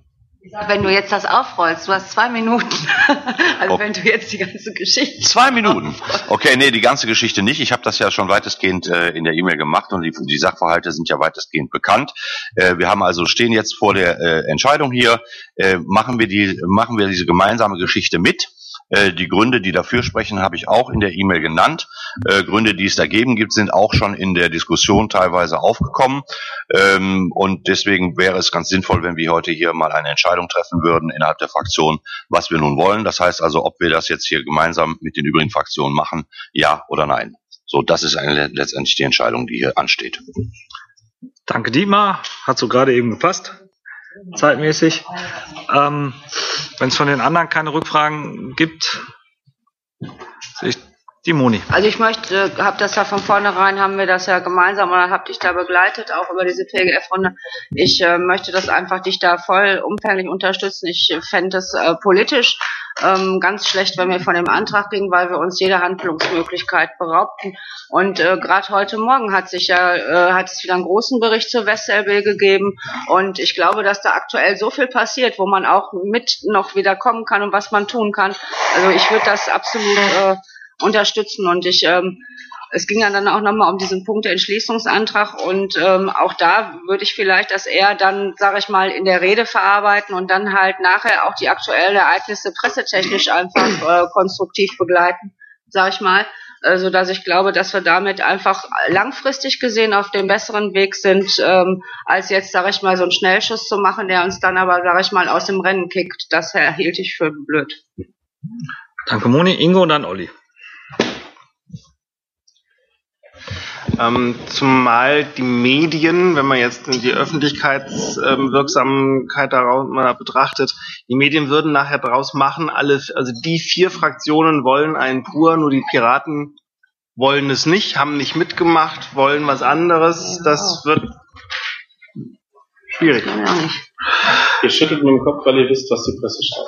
Wenn du jetzt das aufrollst, du hast 2 Minuten. Also Okay. wenn du jetzt die ganze Geschichte... 2 Minuten. Okay, nee, die ganze Geschichte nicht. Ich habe das ja schon weitestgehend in der E-Mail gemacht und die Sachverhalte sind ja weitestgehend bekannt. Wir haben also stehen jetzt vor der Entscheidung hier. Machen wir diese gemeinsame Geschichte mit. Die Gründe, die dafür sprechen, habe ich auch in der E-Mail genannt. Gründe, die es dagegen gibt, sind auch schon in der Diskussion teilweise aufgekommen. Und deswegen wäre es ganz sinnvoll, wenn wir heute hier mal eine Entscheidung treffen würden innerhalb der Fraktion, was wir nun wollen. Das heißt also, ob wir das jetzt hier gemeinsam mit den übrigen Fraktionen machen, ja oder nein. So, das ist letztendlich die Entscheidung, die hier ansteht. Danke, Dietmar. Hat so gerade eben gepasst, zeitmäßig. Wenn es von den anderen keine Rückfragen gibt, sehe ich die Moni. Also ich habe das ja von vornherein, haben wir das ja gemeinsam oder hab dich da begleitet, auch über diese PGF-Runde. Ich möchte das einfach dich da vollumfänglich unterstützen. Ich fände es politisch ganz schlecht, wenn wir von dem Antrag gingen, weil wir uns jede Handlungsmöglichkeit beraubten. Und gerade heute Morgen hat es wieder einen großen Bericht zur WestLB gegeben. Und ich glaube, dass da aktuell so viel passiert, wo man auch mit noch wieder kommen kann und was man tun kann. Also ich würde das absolut unterstützen und es ging ja dann auch nochmal um diesen Punkteentschließungsantrag und auch da würde ich vielleicht das eher dann, sage ich mal, in der Rede verarbeiten und dann halt nachher auch die aktuellen Ereignisse pressetechnisch einfach konstruktiv begleiten, sage ich mal, so dass ich glaube, dass wir damit einfach langfristig gesehen auf dem besseren Weg sind, als jetzt, sage ich mal, so einen Schnellschuss zu machen, der uns dann aber, sage ich mal, aus dem Rennen kickt. Das hielt ich für blöd. Danke, Moni. Ingo und dann Olli. Zumal die Medien, wenn man jetzt die Öffentlichkeitswirksamkeit daraus mal betrachtet, die Medien würden nachher draus machen, also die 4 Fraktionen wollen einen Pur, nur die Piraten wollen es nicht, haben nicht mitgemacht, wollen was anderes. Das wird schwierig. Ihr schüttelt mit dem Kopf, weil ihr wisst, was die Presse schreibt.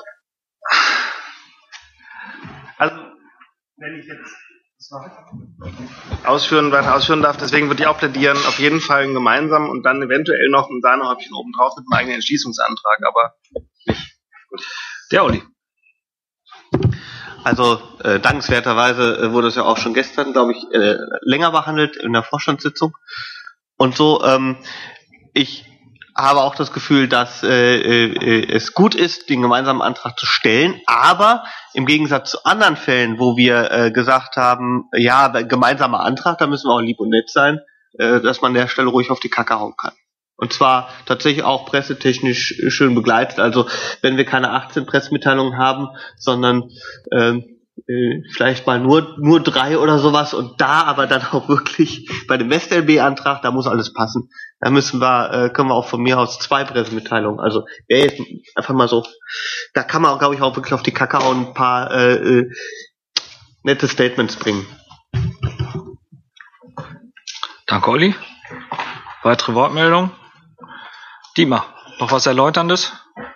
Also, wenn ich jetzt ausführen darf, deswegen würde ich auch plädieren, auf jeden Fall einen gemeinsamen und dann eventuell noch ein Sahnehäubchen obendrauf mit einem eigenen Entschließungsantrag, aber nicht. Gut. Der Olli. Also dankenswerterweise wurde es ja auch schon gestern, glaube ich, länger behandelt in der Vorstandssitzung. Und so, ich habe auch das Gefühl, dass es gut ist, den gemeinsamen Antrag zu stellen, aber im Gegensatz zu anderen Fällen, wo wir gesagt haben, ja, gemeinsamer Antrag, da müssen wir auch lieb und nett sein, dass man an der Stelle ruhig auf die Kacke hauen kann. Und zwar tatsächlich auch pressetechnisch schön begleitet. Also wenn wir keine 18 Pressemitteilungen haben, sondern vielleicht mal nur 3 oder sowas und da aber dann auch wirklich bei dem WestLB-Antrag, da muss alles passen. Da können wir auch von mir aus 2 Pressemitteilungen. Also jetzt einfach mal so, da kann man, glaube ich, auch wirklich auf die Kacke hauen und ein paar nette Statements bringen. Danke, Olli. Weitere Wortmeldung? Dietmar, noch was Erläuterndes?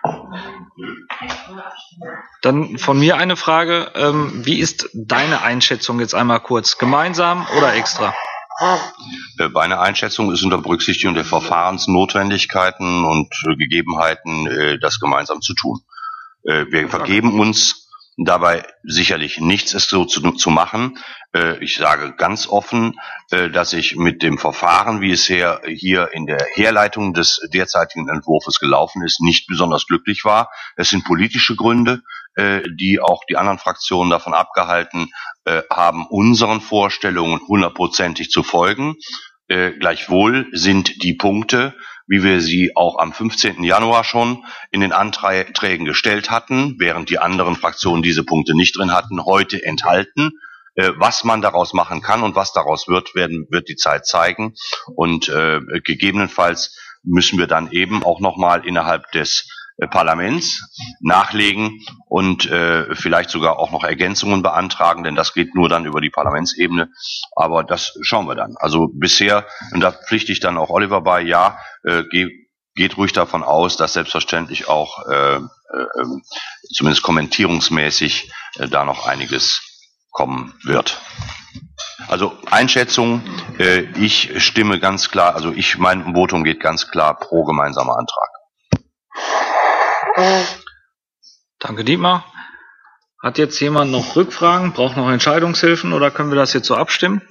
Dann von mir eine Frage. Wie ist deine Einschätzung jetzt einmal kurz? Gemeinsam oder extra? Meine Einschätzung ist unter Berücksichtigung der Verfahrensnotwendigkeiten und Gegebenheiten, das gemeinsam zu tun. Wir vergeben uns dabei sicherlich nichts ist so zu machen. Ich sage ganz offen, dass ich mit dem Verfahren, wie es hier in der Herleitung des derzeitigen Entwurfs gelaufen ist, nicht besonders glücklich war. Es sind politische Gründe, die auch die anderen Fraktionen davon abgehalten haben, unseren Vorstellungen 100%ig zu folgen. Gleichwohl sind die Punkte, wie wir sie auch am 15. Januar schon in den Anträgen gestellt hatten, während die anderen Fraktionen diese Punkte nicht drin hatten, heute enthalten. Was man daraus machen kann und was daraus wird die Zeit zeigen. Und gegebenenfalls müssen wir dann eben auch nochmal innerhalb des Parlaments nachlegen und vielleicht sogar auch noch Ergänzungen beantragen, denn das geht nur dann über die Parlamentsebene. Aber das schauen wir dann. Also bisher, und da pflichte ich dann auch Oliver bei, ja, geht ruhig davon aus, dass selbstverständlich auch zumindest kommentierungsmäßig da noch einiges kommen wird. Also Einschätzung, ich stimme ganz klar, mein Votum geht ganz klar pro gemeinsamer Antrag. Danke, Dietmar. Hat jetzt jemand noch Rückfragen? Braucht noch Entscheidungshilfen oder können wir das jetzt so abstimmen?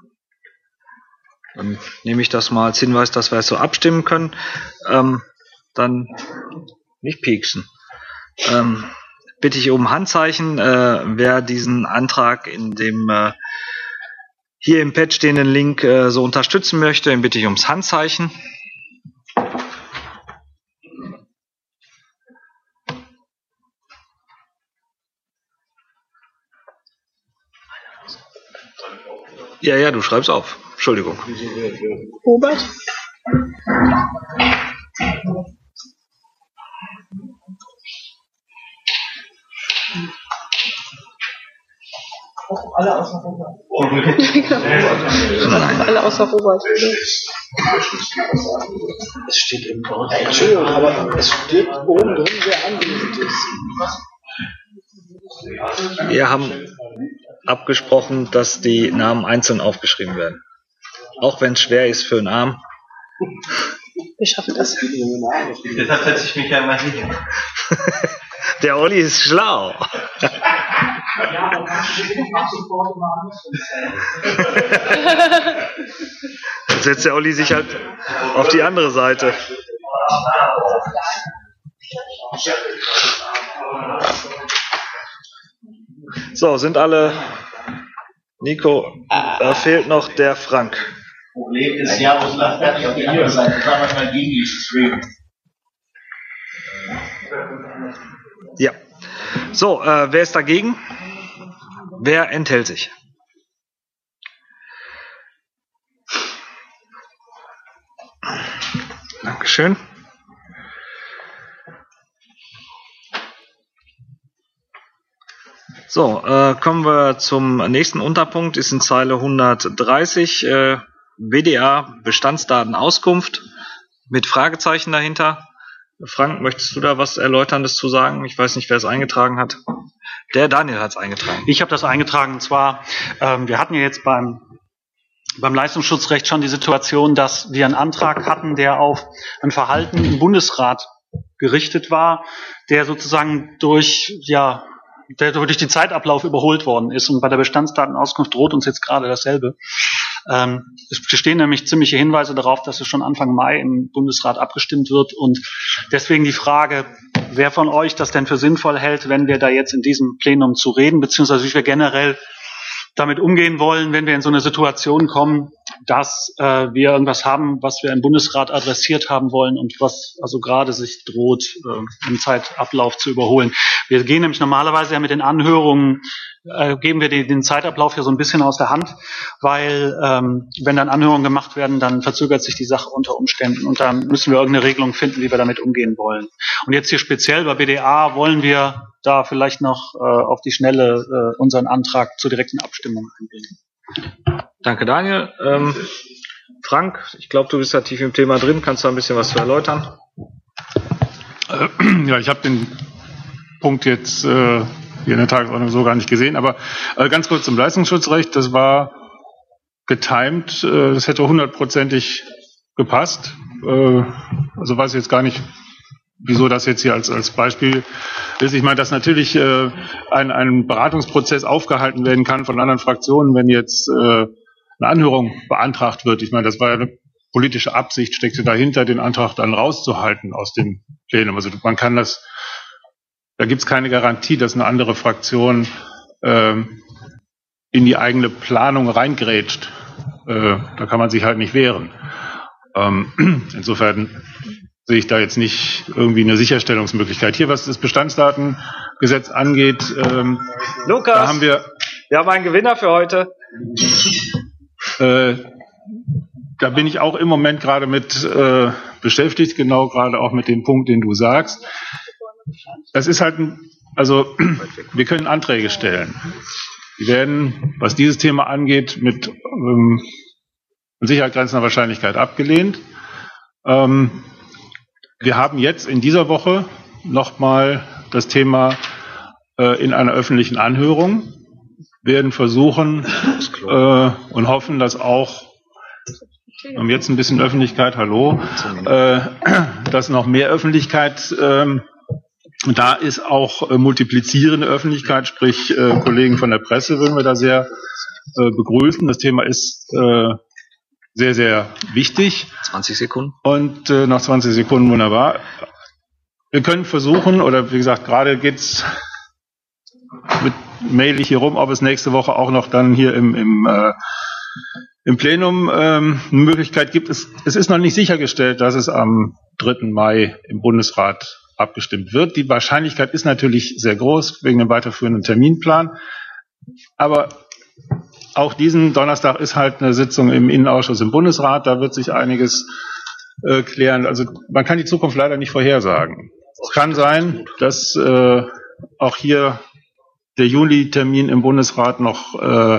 Dann nehme ich das mal als Hinweis, dass wir es so abstimmen können. Dann nicht pieksen. Bitte ich um Handzeichen. Wer diesen Antrag in dem hier im Pad stehenden Link so unterstützen möchte, den bitte ich ums Handzeichen. Ja, du schreibst auf. Entschuldigung. Robert? Alle außer Robert. Alle außer Robert. Es steht im Wort. Entschuldigung, aber es steht oben drin, wer anwesend ist. Wir haben abgesprochen, dass die Namen einzeln aufgeschrieben werden. Auch wenn es schwer ist für einen Arm. Wir schaffen das. Deshalb setze ich mich ja immer hin. Der Olli ist schlau. Dann setzt der Olli sich halt auf die andere Seite. So, sind alle. Nico, da fehlt noch der Frank. Problem ist ja, Ausland fertig auf die andere Seite. Das war manchmal gegen die Stream. Ja. So, wer ist dagegen? Wer enthält sich? Dankeschön. So, kommen wir zum nächsten Unterpunkt, ist in Zeile 130, WDA Bestandsdatenauskunft mit Fragezeichen dahinter. Frank, möchtest du da was Erläuterndes zu sagen? Ich weiß nicht, wer es eingetragen hat. Der Daniel hat es eingetragen. Ich habe das eingetragen, und zwar, wir hatten ja jetzt beim Leistungsschutzrecht schon die Situation, dass wir einen Antrag hatten, der auf ein Verhalten im Bundesrat gerichtet war, der sozusagen durch den Zeitablauf überholt worden ist. Und bei der Bestandsdatenauskunft droht uns jetzt gerade dasselbe. Es bestehen nämlich ziemliche Hinweise darauf, dass es schon Anfang Mai im Bundesrat abgestimmt wird. Und deswegen die Frage, wer von euch das denn für sinnvoll hält, wenn wir da jetzt in diesem Plenum zu reden, beziehungsweise wie wir generell damit umgehen wollen, wenn wir in so eine Situation kommen, dass wir irgendwas haben, was wir im Bundesrat adressiert haben wollen und was also gerade sich droht, im Zeitablauf zu überholen. Wir gehen nämlich normalerweise ja mit den Anhörungen, geben wir den Zeitablauf ja so ein bisschen aus der Hand, weil wenn dann Anhörungen gemacht werden, dann verzögert sich die Sache unter Umständen und dann müssen wir irgendeine Regelung finden, wie wir damit umgehen wollen. Und jetzt hier speziell bei BDA wollen wir da vielleicht noch auf die Schnelle unseren Antrag zur direkten Abstimmung einbringen. Danke, Daniel. Frank, ich glaube, du bist ja tief im Thema drin. Kannst du ein bisschen was zu erläutern? Ja, ich habe den Punkt jetzt hier in der Tagesordnung so gar nicht gesehen, aber ganz kurz zum Leistungsschutzrecht. Das war getimed, das hätte 100%ig gepasst. Also weiß ich jetzt gar nicht, wieso das jetzt hier als Beispiel ist. Ich meine, dass natürlich ein Beratungsprozess aufgehalten werden kann von anderen Fraktionen, wenn jetzt eine Anhörung beantragt wird. Ich meine, das war ja eine politische Absicht, steckte dahinter, den Antrag dann rauszuhalten aus dem Plenum. Also man kann das, da gibt es keine Garantie, dass eine andere Fraktion in die eigene Planung reingrätscht. Da kann man sich halt nicht wehren. Insofern sehe ich da jetzt nicht irgendwie eine Sicherstellungsmöglichkeit. Hier, was das Bestandsdatengesetz angeht, Lukas, da haben wir haben einen Gewinner für heute. Da bin ich auch im Moment gerade mit beschäftigt, genau gerade auch mit dem Punkt, den du sagst. Das ist halt, also wir können Anträge stellen. Die werden, was dieses Thema angeht, mit Sicherheit grenzender Wahrscheinlichkeit abgelehnt. Wir haben jetzt in dieser Woche nochmal das Thema in einer öffentlichen Anhörung, werden versuchen und hoffen, dass auch, wir haben jetzt ein bisschen Öffentlichkeit, dass noch mehr Öffentlichkeit Und da ist auch multiplizierende Öffentlichkeit, sprich Kollegen von der Presse, würden wir da sehr begrüßen. Das Thema ist sehr, sehr wichtig. 20 Sekunden. Und noch 20 Sekunden, wunderbar. Wir können versuchen, oder wie gesagt, gerade geht's mail ich hier rum, ob es nächste Woche auch noch dann hier im Plenum eine Möglichkeit gibt. Es ist noch nicht sichergestellt, dass es am 3. Mai im Bundesrat abgestimmt wird. Die Wahrscheinlichkeit ist natürlich sehr groß wegen dem weiterführenden Terminplan. Aber auch diesen Donnerstag ist halt eine Sitzung im Innenausschuss im Bundesrat. Da wird sich einiges klären. Also man kann die Zukunft leider nicht vorhersagen. Es kann sein, dass auch hier der Juli-Termin im Bundesrat noch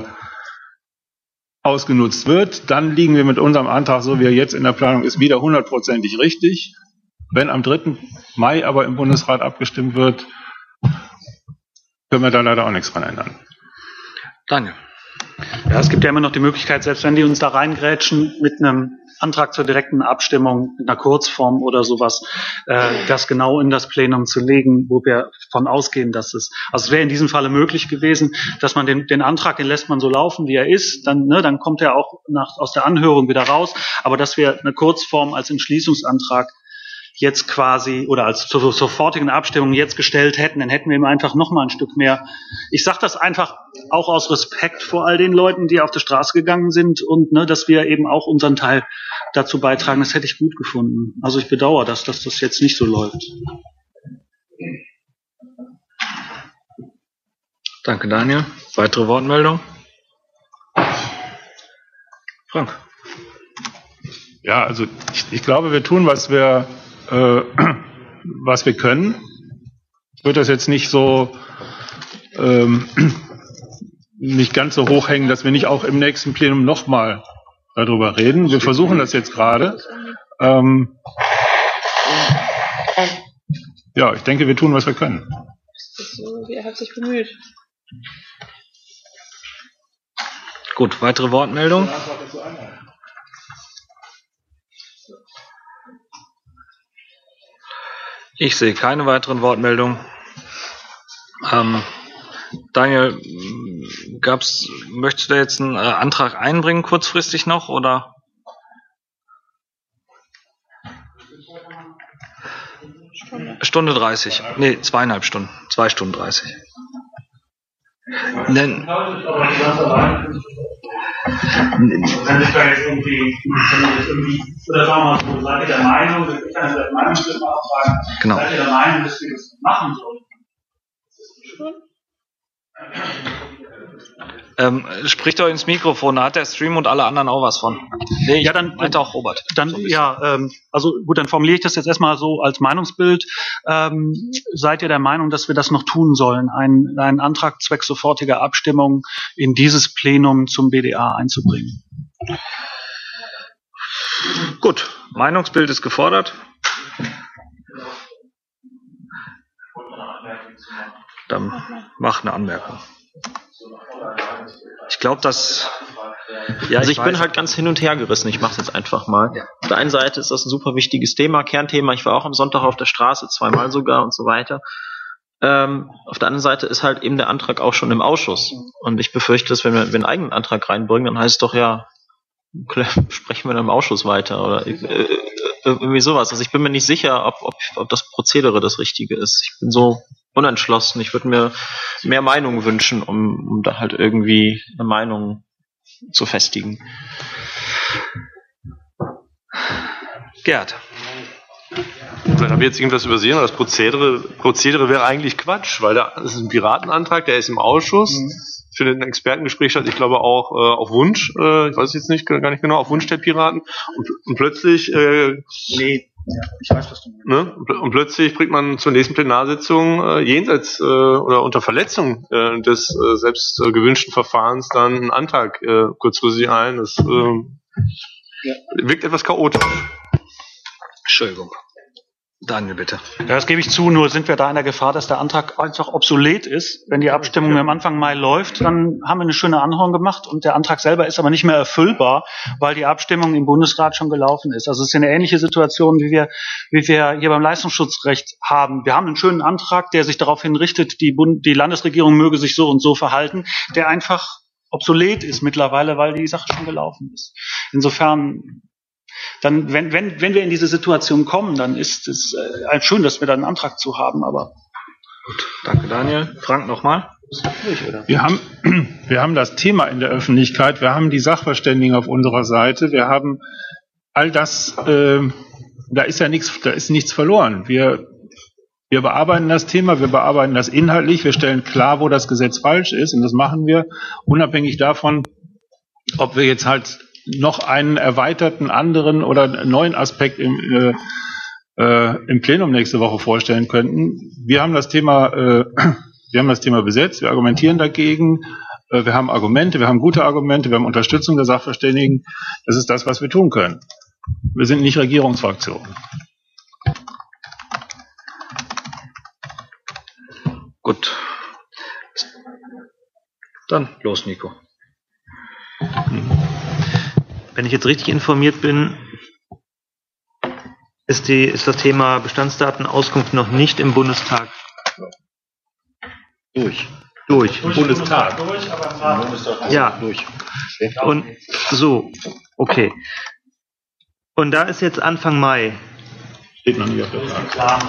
ausgenutzt wird. Dann liegen wir mit unserem Antrag, so wie er jetzt in der Planung ist, wieder 100%ig richtig. Wenn am 3. Mai aber im Bundesrat abgestimmt wird, können wir da leider auch nichts dran ändern. Daniel. Ja, es gibt ja immer noch die Möglichkeit, selbst wenn die uns da reingrätschen, mit einem Antrag zur direkten Abstimmung, in einer Kurzform oder sowas, das genau in das Plenum zu legen, wo wir von ausgehen, dass also es wäre in diesem Falle möglich gewesen, dass man den Antrag, den lässt man so laufen, wie er ist, dann kommt er auch aus der Anhörung wieder raus, aber dass wir eine Kurzform als Entschließungsantrag jetzt quasi oder als zur sofortigen Abstimmung jetzt gestellt hätten, dann hätten wir ihm einfach noch mal ein Stück mehr. Ich sage das einfach auch aus Respekt vor all den Leuten, die auf die Straße gegangen sind und dass wir eben auch unseren Teil dazu beitragen. Das hätte ich gut gefunden. Also ich bedauere, dass das jetzt nicht so läuft. Danke, Daniel. Weitere Wortmeldung? Frank. Ja, also ich glaube, wir tun, was wir können. Ich würde das jetzt nicht so nicht ganz so hoch hängen, dass wir nicht auch im nächsten Plenum nochmal darüber reden. Wir versuchen das jetzt gerade. Ja, ich denke, wir tun, was wir können. Er hat sich bemüht. Gut, weitere Wortmeldung? Ich sehe keine weiteren Wortmeldungen. Daniel, möchtest du da jetzt einen Antrag einbringen, kurzfristig noch, oder? Stunde 30. Nee, 2,5 Stunden. 2 Stunden 30. Wenn ich da jetzt irgendwie, oder sagen wir mal so, seid ihr der Meinung, dass ich kann das Meinungsstimme abfragen, genau. Seid ihr der Meinung, dass wir das machen sollen? Spricht doch ins Mikrofon, da hat der Stream und alle anderen auch was von. Nee, ja, dann meinte auch Robert. Dann, so also gut, dann formuliere ich das jetzt erstmal so als Meinungsbild. Seid ihr der Meinung, dass wir das noch tun sollen, einen Antrag zwecks sofortiger Abstimmung in dieses Plenum zum BDA einzubringen? Gut, Meinungsbild ist gefordert. Dann mach eine Anmerkung. Ich glaube, dass... Ja, also ich bin halt ganz hin und her gerissen. Ich mache es jetzt einfach mal. Ja. Auf der einen Seite ist das ein super wichtiges Thema, Kernthema. Ich war auch am Sonntag auf der Straße, 2-mal sogar und so weiter. Auf der anderen Seite ist halt eben der Antrag auch schon im Ausschuss. Und ich befürchte, dass wenn wir einen eigenen Antrag reinbringen, dann heißt es doch, ja, sprechen wir dann im Ausschuss weiter oder irgendwie sowas. Also ich bin mir nicht sicher, ob das Prozedere das Richtige ist. Ich bin so unentschlossen. Ich würde mir mehr Meinung wünschen, um da halt irgendwie eine Meinung zu festigen. Gerd. Vielleicht habe ich jetzt irgendwas übersehen, aber das Prozedere wäre eigentlich Quatsch, weil das ist ein Piratenantrag, der ist im Ausschuss, findet ein Expertengespräch statt, ich glaube auch auf Wunsch, ich weiß jetzt nicht, gar nicht genau, auf Wunsch der Piraten und plötzlich ich weiß, was du meinst. Ne? Und plötzlich bringt man zur nächsten Plenarsitzung jenseits oder unter Verletzung des selbst gewünschten Verfahrens dann einen Antrag kurzfristig ein. Das wirkt etwas chaotisch. Entschuldigung. Daniel, bitte. Ja, das gebe ich zu, nur sind wir da in der Gefahr, dass der Antrag einfach obsolet ist. Wenn die Abstimmung am Anfang Mai läuft, dann haben wir eine schöne Anhörung gemacht und der Antrag selber ist aber nicht mehr erfüllbar, weil die Abstimmung im Bundesrat schon gelaufen ist. Also es ist eine ähnliche Situation, wie wir hier beim Leistungsschutzrecht haben. Wir haben einen schönen Antrag, der sich darauf hinrichtet, die Landesregierung möge sich so und so verhalten, der einfach obsolet ist mittlerweile, weil die Sache schon gelaufen ist. Insofern, dann, wenn wir in diese Situation kommen, dann ist es schön, dass wir da einen Antrag zu haben, aber gut. Danke, Daniel. Frank, nochmal. Wir haben das Thema in der Öffentlichkeit, wir haben die Sachverständigen auf unserer Seite, wir haben all das, da ist nichts verloren. Wir bearbeiten das Thema, wir bearbeiten das inhaltlich, wir stellen klar, wo das Gesetz falsch ist und das machen wir unabhängig davon, ob wir jetzt halt noch einen erweiterten anderen oder neuen Aspekt im Plenum nächste Woche vorstellen könnten. Wir haben das Thema besetzt, wir argumentieren dagegen, wir haben Argumente, wir haben gute Argumente, wir haben Unterstützung der Sachverständigen. Das ist das, was wir tun können. Wir sind nicht Regierungsfraktion. Gut. Dann los, Nico. Wenn ich jetzt richtig informiert bin, ist das Thema Bestandsdatenauskunft noch nicht im Bundestag durch. Im Bundestag. Ja. Und so, okay. Und da ist jetzt Anfang Mai. Steht noch nicht auf der Frage.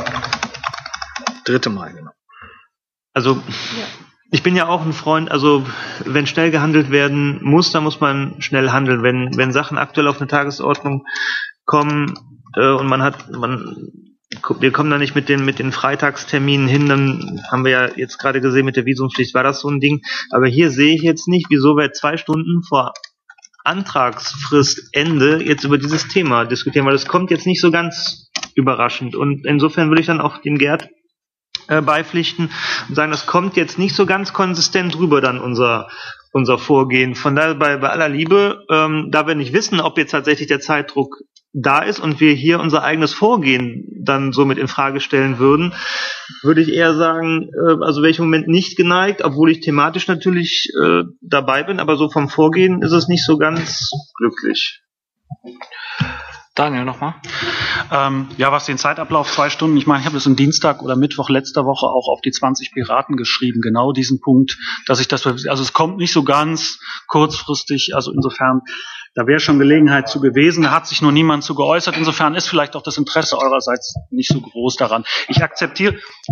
3. Mai, genau. Also, ich bin ja auch ein Freund, also wenn schnell gehandelt werden muss, dann muss man schnell handeln. Wenn Sachen aktuell auf eine Tagesordnung kommen und wir kommen da nicht mit den Freitagsterminen hin, dann haben wir ja jetzt gerade gesehen, mit der Visumspflicht war das so ein Ding. Aber hier sehe ich jetzt nicht, wieso wir 2 Stunden vor Antragsfristende jetzt über dieses Thema diskutieren, weil es kommt jetzt nicht so ganz überraschend. Und insofern würde ich dann auch dem Gerd beipflichten und sagen, das kommt jetzt nicht so ganz konsistent rüber, dann unser Vorgehen. Von daher bei aller Liebe, da wir nicht wissen, ob jetzt tatsächlich der Zeitdruck da ist und wir hier unser eigenes Vorgehen dann somit in Frage stellen würden, würde ich eher sagen, also wäre ich im Moment nicht geneigt, obwohl ich thematisch natürlich dabei bin, aber so vom Vorgehen ist es nicht so ganz glücklich. Daniel, nochmal. Ja, was den Zeitablauf 2 Stunden, ich meine, ich habe das am Dienstag oder Mittwoch letzter Woche auch auf die 20 Piraten geschrieben, genau diesen Punkt, also es kommt nicht so ganz kurzfristig, also insofern, da wäre schon Gelegenheit zu gewesen, da hat sich nur niemand zu geäußert, insofern ist vielleicht auch das Interesse eurerseits nicht so groß daran. Ich akzeptiere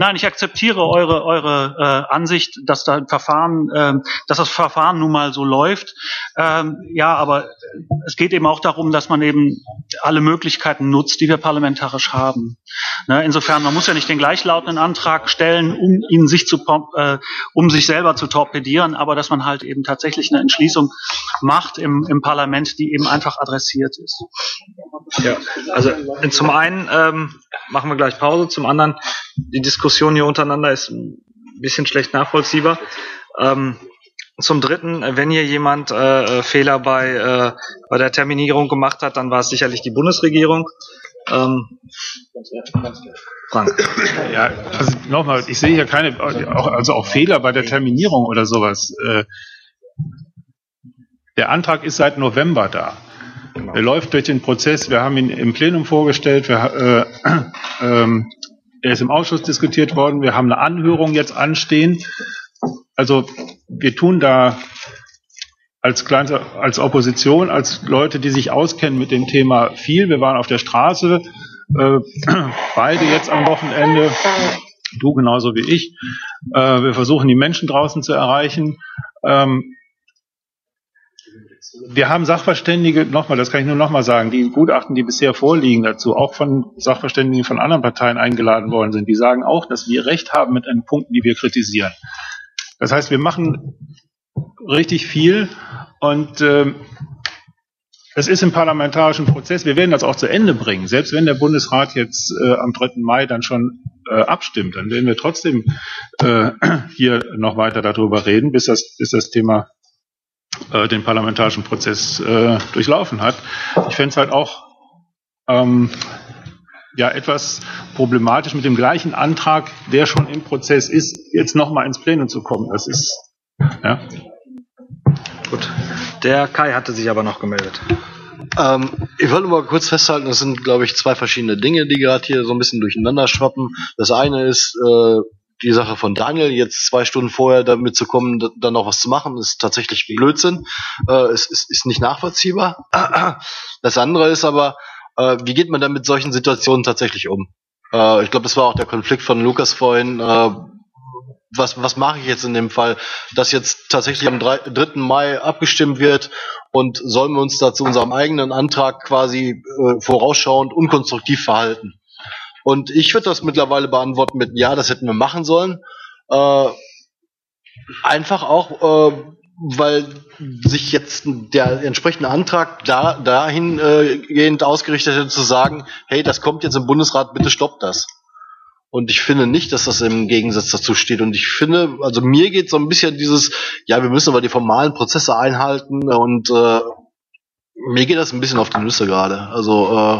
eure Ansicht, dass das Verfahren nun mal so läuft, ja, aber es geht eben auch darum, dass man eben alle Möglichkeiten nutzt, die wir parlamentarisch haben. Insofern, man muss ja nicht den gleichlautenden Antrag stellen, um sich selber zu torpedieren, aber dass man halt eben tatsächlich eine Entschließung macht im Parlament, die eben einfach adressiert ist. Ja, also zum einen machen wir gleich Pause, zum anderen die Diskussion hier untereinander ist ein bisschen schlecht nachvollziehbar. Zum Dritten, wenn hier jemand Fehler bei der Terminierung gemacht hat, dann war es sicherlich die Bundesregierung. Frank. Ja, also nochmal, ich sehe hier keine, auch Fehler bei der Terminierung oder sowas. Der Antrag ist seit November da. Genau. Er läuft durch den Prozess. Wir haben ihn im Plenum vorgestellt. Er ist im Ausschuss diskutiert worden. Wir haben eine Anhörung jetzt anstehen. Also wir tun da als Opposition, als Leute, die sich auskennen mit dem Thema viel. Wir waren auf der Straße, beide jetzt am Wochenende, du genauso wie ich. Wir versuchen die Menschen draußen zu erreichen. Wir haben Sachverständige, das kann ich nur nochmal sagen, die Gutachten, die bisher vorliegen dazu, auch von Sachverständigen von anderen Parteien eingeladen worden sind, die sagen auch, dass wir Recht haben mit den Punkten, die wir kritisieren. Das heißt, wir machen richtig viel und es ist im parlamentarischen Prozess, wir werden das auch zu Ende bringen. Selbst wenn der Bundesrat jetzt am 3. Mai dann schon abstimmt, dann werden wir trotzdem hier noch weiter darüber reden, bis das Thema den parlamentarischen Prozess durchlaufen hat. Ich fände es halt auch ja etwas problematisch, mit dem gleichen Antrag, der schon im Prozess ist, jetzt nochmal ins Plenum zu kommen. Das ist, ja. Gut. Der Kai hatte sich aber noch gemeldet. Ich wollte mal kurz festhalten, das sind, glaube ich, zwei verschiedene Dinge, die gerade hier so ein bisschen durcheinander schwappen. Das eine ist die Sache von Daniel, jetzt 2 Stunden vorher damit zu kommen, dann noch was zu machen, ist tatsächlich Blödsinn. Es ist nicht nachvollziehbar. Das andere ist aber, wie geht man dann mit solchen Situationen tatsächlich um? Ich glaube, das war auch der Konflikt von Lukas vorhin. Was mache ich jetzt in dem Fall, dass jetzt tatsächlich am 3. Mai abgestimmt wird und sollen wir uns da zu unserem eigenen Antrag quasi vorausschauend unkonstruktiv verhalten? Und ich würde das mittlerweile beantworten mit, ja, das hätten wir machen sollen. Einfach auch, weil sich jetzt der entsprechende Antrag dahingehend ausgerichtet hätte zu sagen, hey, das kommt jetzt im Bundesrat, bitte stoppt das. Und ich finde nicht, dass das im Gegensatz dazu steht. Und ich finde, also mir geht so ein bisschen dieses, ja, wir müssen aber die formalen Prozesse einhalten und mir geht das ein bisschen auf die Nüsse gerade. Also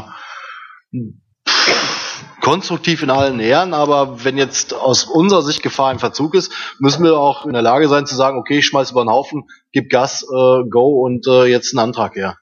konstruktiv in allen Ehren, aber wenn jetzt aus unserer Sicht Gefahr im Verzug ist, müssen wir auch in der Lage sein zu sagen, okay, ich schmeiß über den Haufen, gib Gas, go und jetzt einen Antrag her.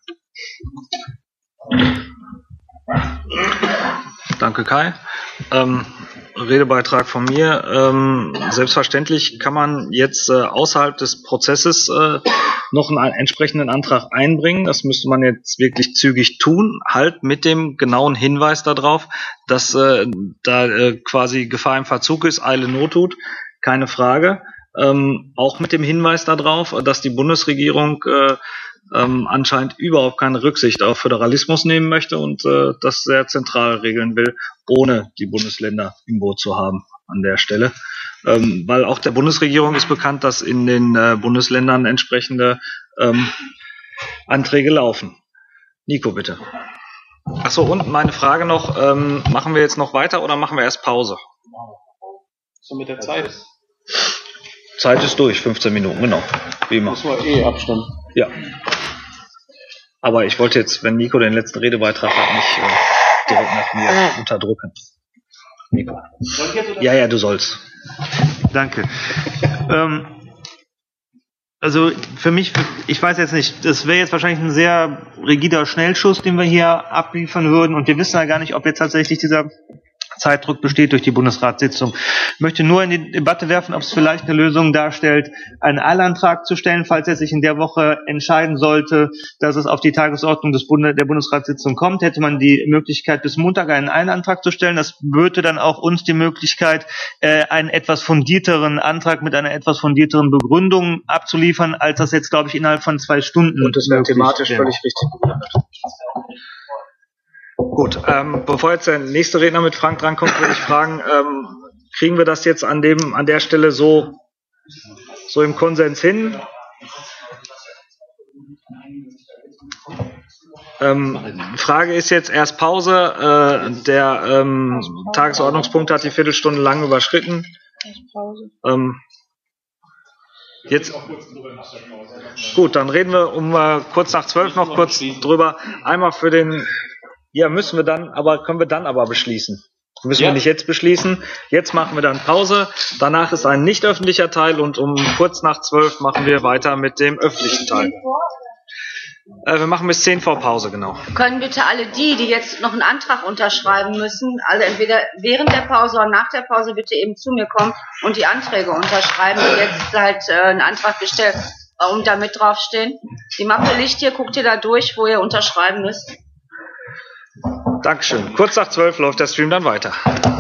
Danke, Kai. Redebeitrag von mir. Selbstverständlich kann man jetzt außerhalb des Prozesses noch einen entsprechenden Antrag einbringen. Das müsste man jetzt wirklich zügig tun, halt mit dem genauen Hinweis darauf, dass da quasi Gefahr im Verzug ist, Eile Not tut, keine Frage. Auch mit dem Hinweis darauf, dass die Bundesregierung anscheinend überhaupt keine Rücksicht auf Föderalismus nehmen möchte und das sehr zentral regeln will, ohne die Bundesländer im Boot zu haben an der Stelle. Weil auch der Bundesregierung ist bekannt, dass in den Bundesländern entsprechende Anträge laufen. Nico, bitte. Achso, und meine Frage noch, machen wir jetzt noch weiter oder machen wir erst Pause? So mit der Zeit. Zeit ist durch, 15 Minuten, genau. Wie immer. Müssen wir abstimmen. Ja. Aber ich wollte jetzt, wenn Nico den letzten Redebeitrag hat, nicht direkt nach mir unterdrücken. Nico. Ja, du sollst. Danke. Also für mich, ich weiß jetzt nicht, das wäre jetzt wahrscheinlich ein sehr rigider Schnellschuss, den wir hier abliefern würden und wir wissen ja gar nicht, ob jetzt tatsächlich dieser Zeitdruck besteht durch die Bundesratssitzung. Ich möchte nur in die Debatte werfen, ob es vielleicht eine Lösung darstellt, einen Eilantrag zu stellen, falls er sich in der Woche entscheiden sollte, dass es auf die Tagesordnung der Bundesratssitzung kommt, hätte man die Möglichkeit, bis Montag einen Eilantrag zu stellen. Das würde dann auch uns die Möglichkeit, einen etwas fundierteren Antrag mit einer etwas fundierteren Begründung abzuliefern, als das jetzt, glaube ich, innerhalb von 2 Stunden. Und das wäre thematisch völlig richtig. Gut, bevor jetzt der nächste Redner mit Frank drankommt, würde ich fragen, kriegen wir das jetzt an der Stelle so im Konsens hin? Frage ist jetzt erst Pause. Der Tagesordnungspunkt hat die Viertelstunde lang überschritten. Jetzt gut, dann reden wir um kurz nach 12 noch kurz drüber. Einmal für den. Ja, müssen wir dann, aber können wir dann aber beschließen. Müssen wir nicht jetzt beschließen. Jetzt machen wir dann Pause. Danach ist ein nicht öffentlicher Teil und um kurz nach 12 machen wir weiter mit dem öffentlichen Teil. Wir machen bis 10 vor Pause, genau. Können bitte alle die jetzt noch einen Antrag unterschreiben müssen, also entweder während der Pause oder nach der Pause bitte eben zu mir kommen und die Anträge unterschreiben, die jetzt halt einen Antrag gestellt, warum da mit draufstehen. Die Mappe liegt hier, guckt ihr da durch, wo ihr unterschreiben müsst. Dankeschön. Kurz nach 12 läuft der Stream dann weiter.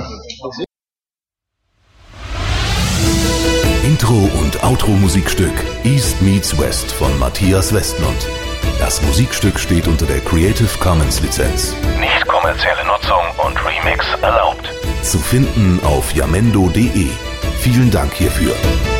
Intro- und Outro-Musikstück East Meets West von Matthias Westmund. Das Musikstück steht unter der Creative Commons Lizenz. Nicht kommerzielle Nutzung und Remix erlaubt. Zu finden auf jamendo.de. Vielen Dank hierfür.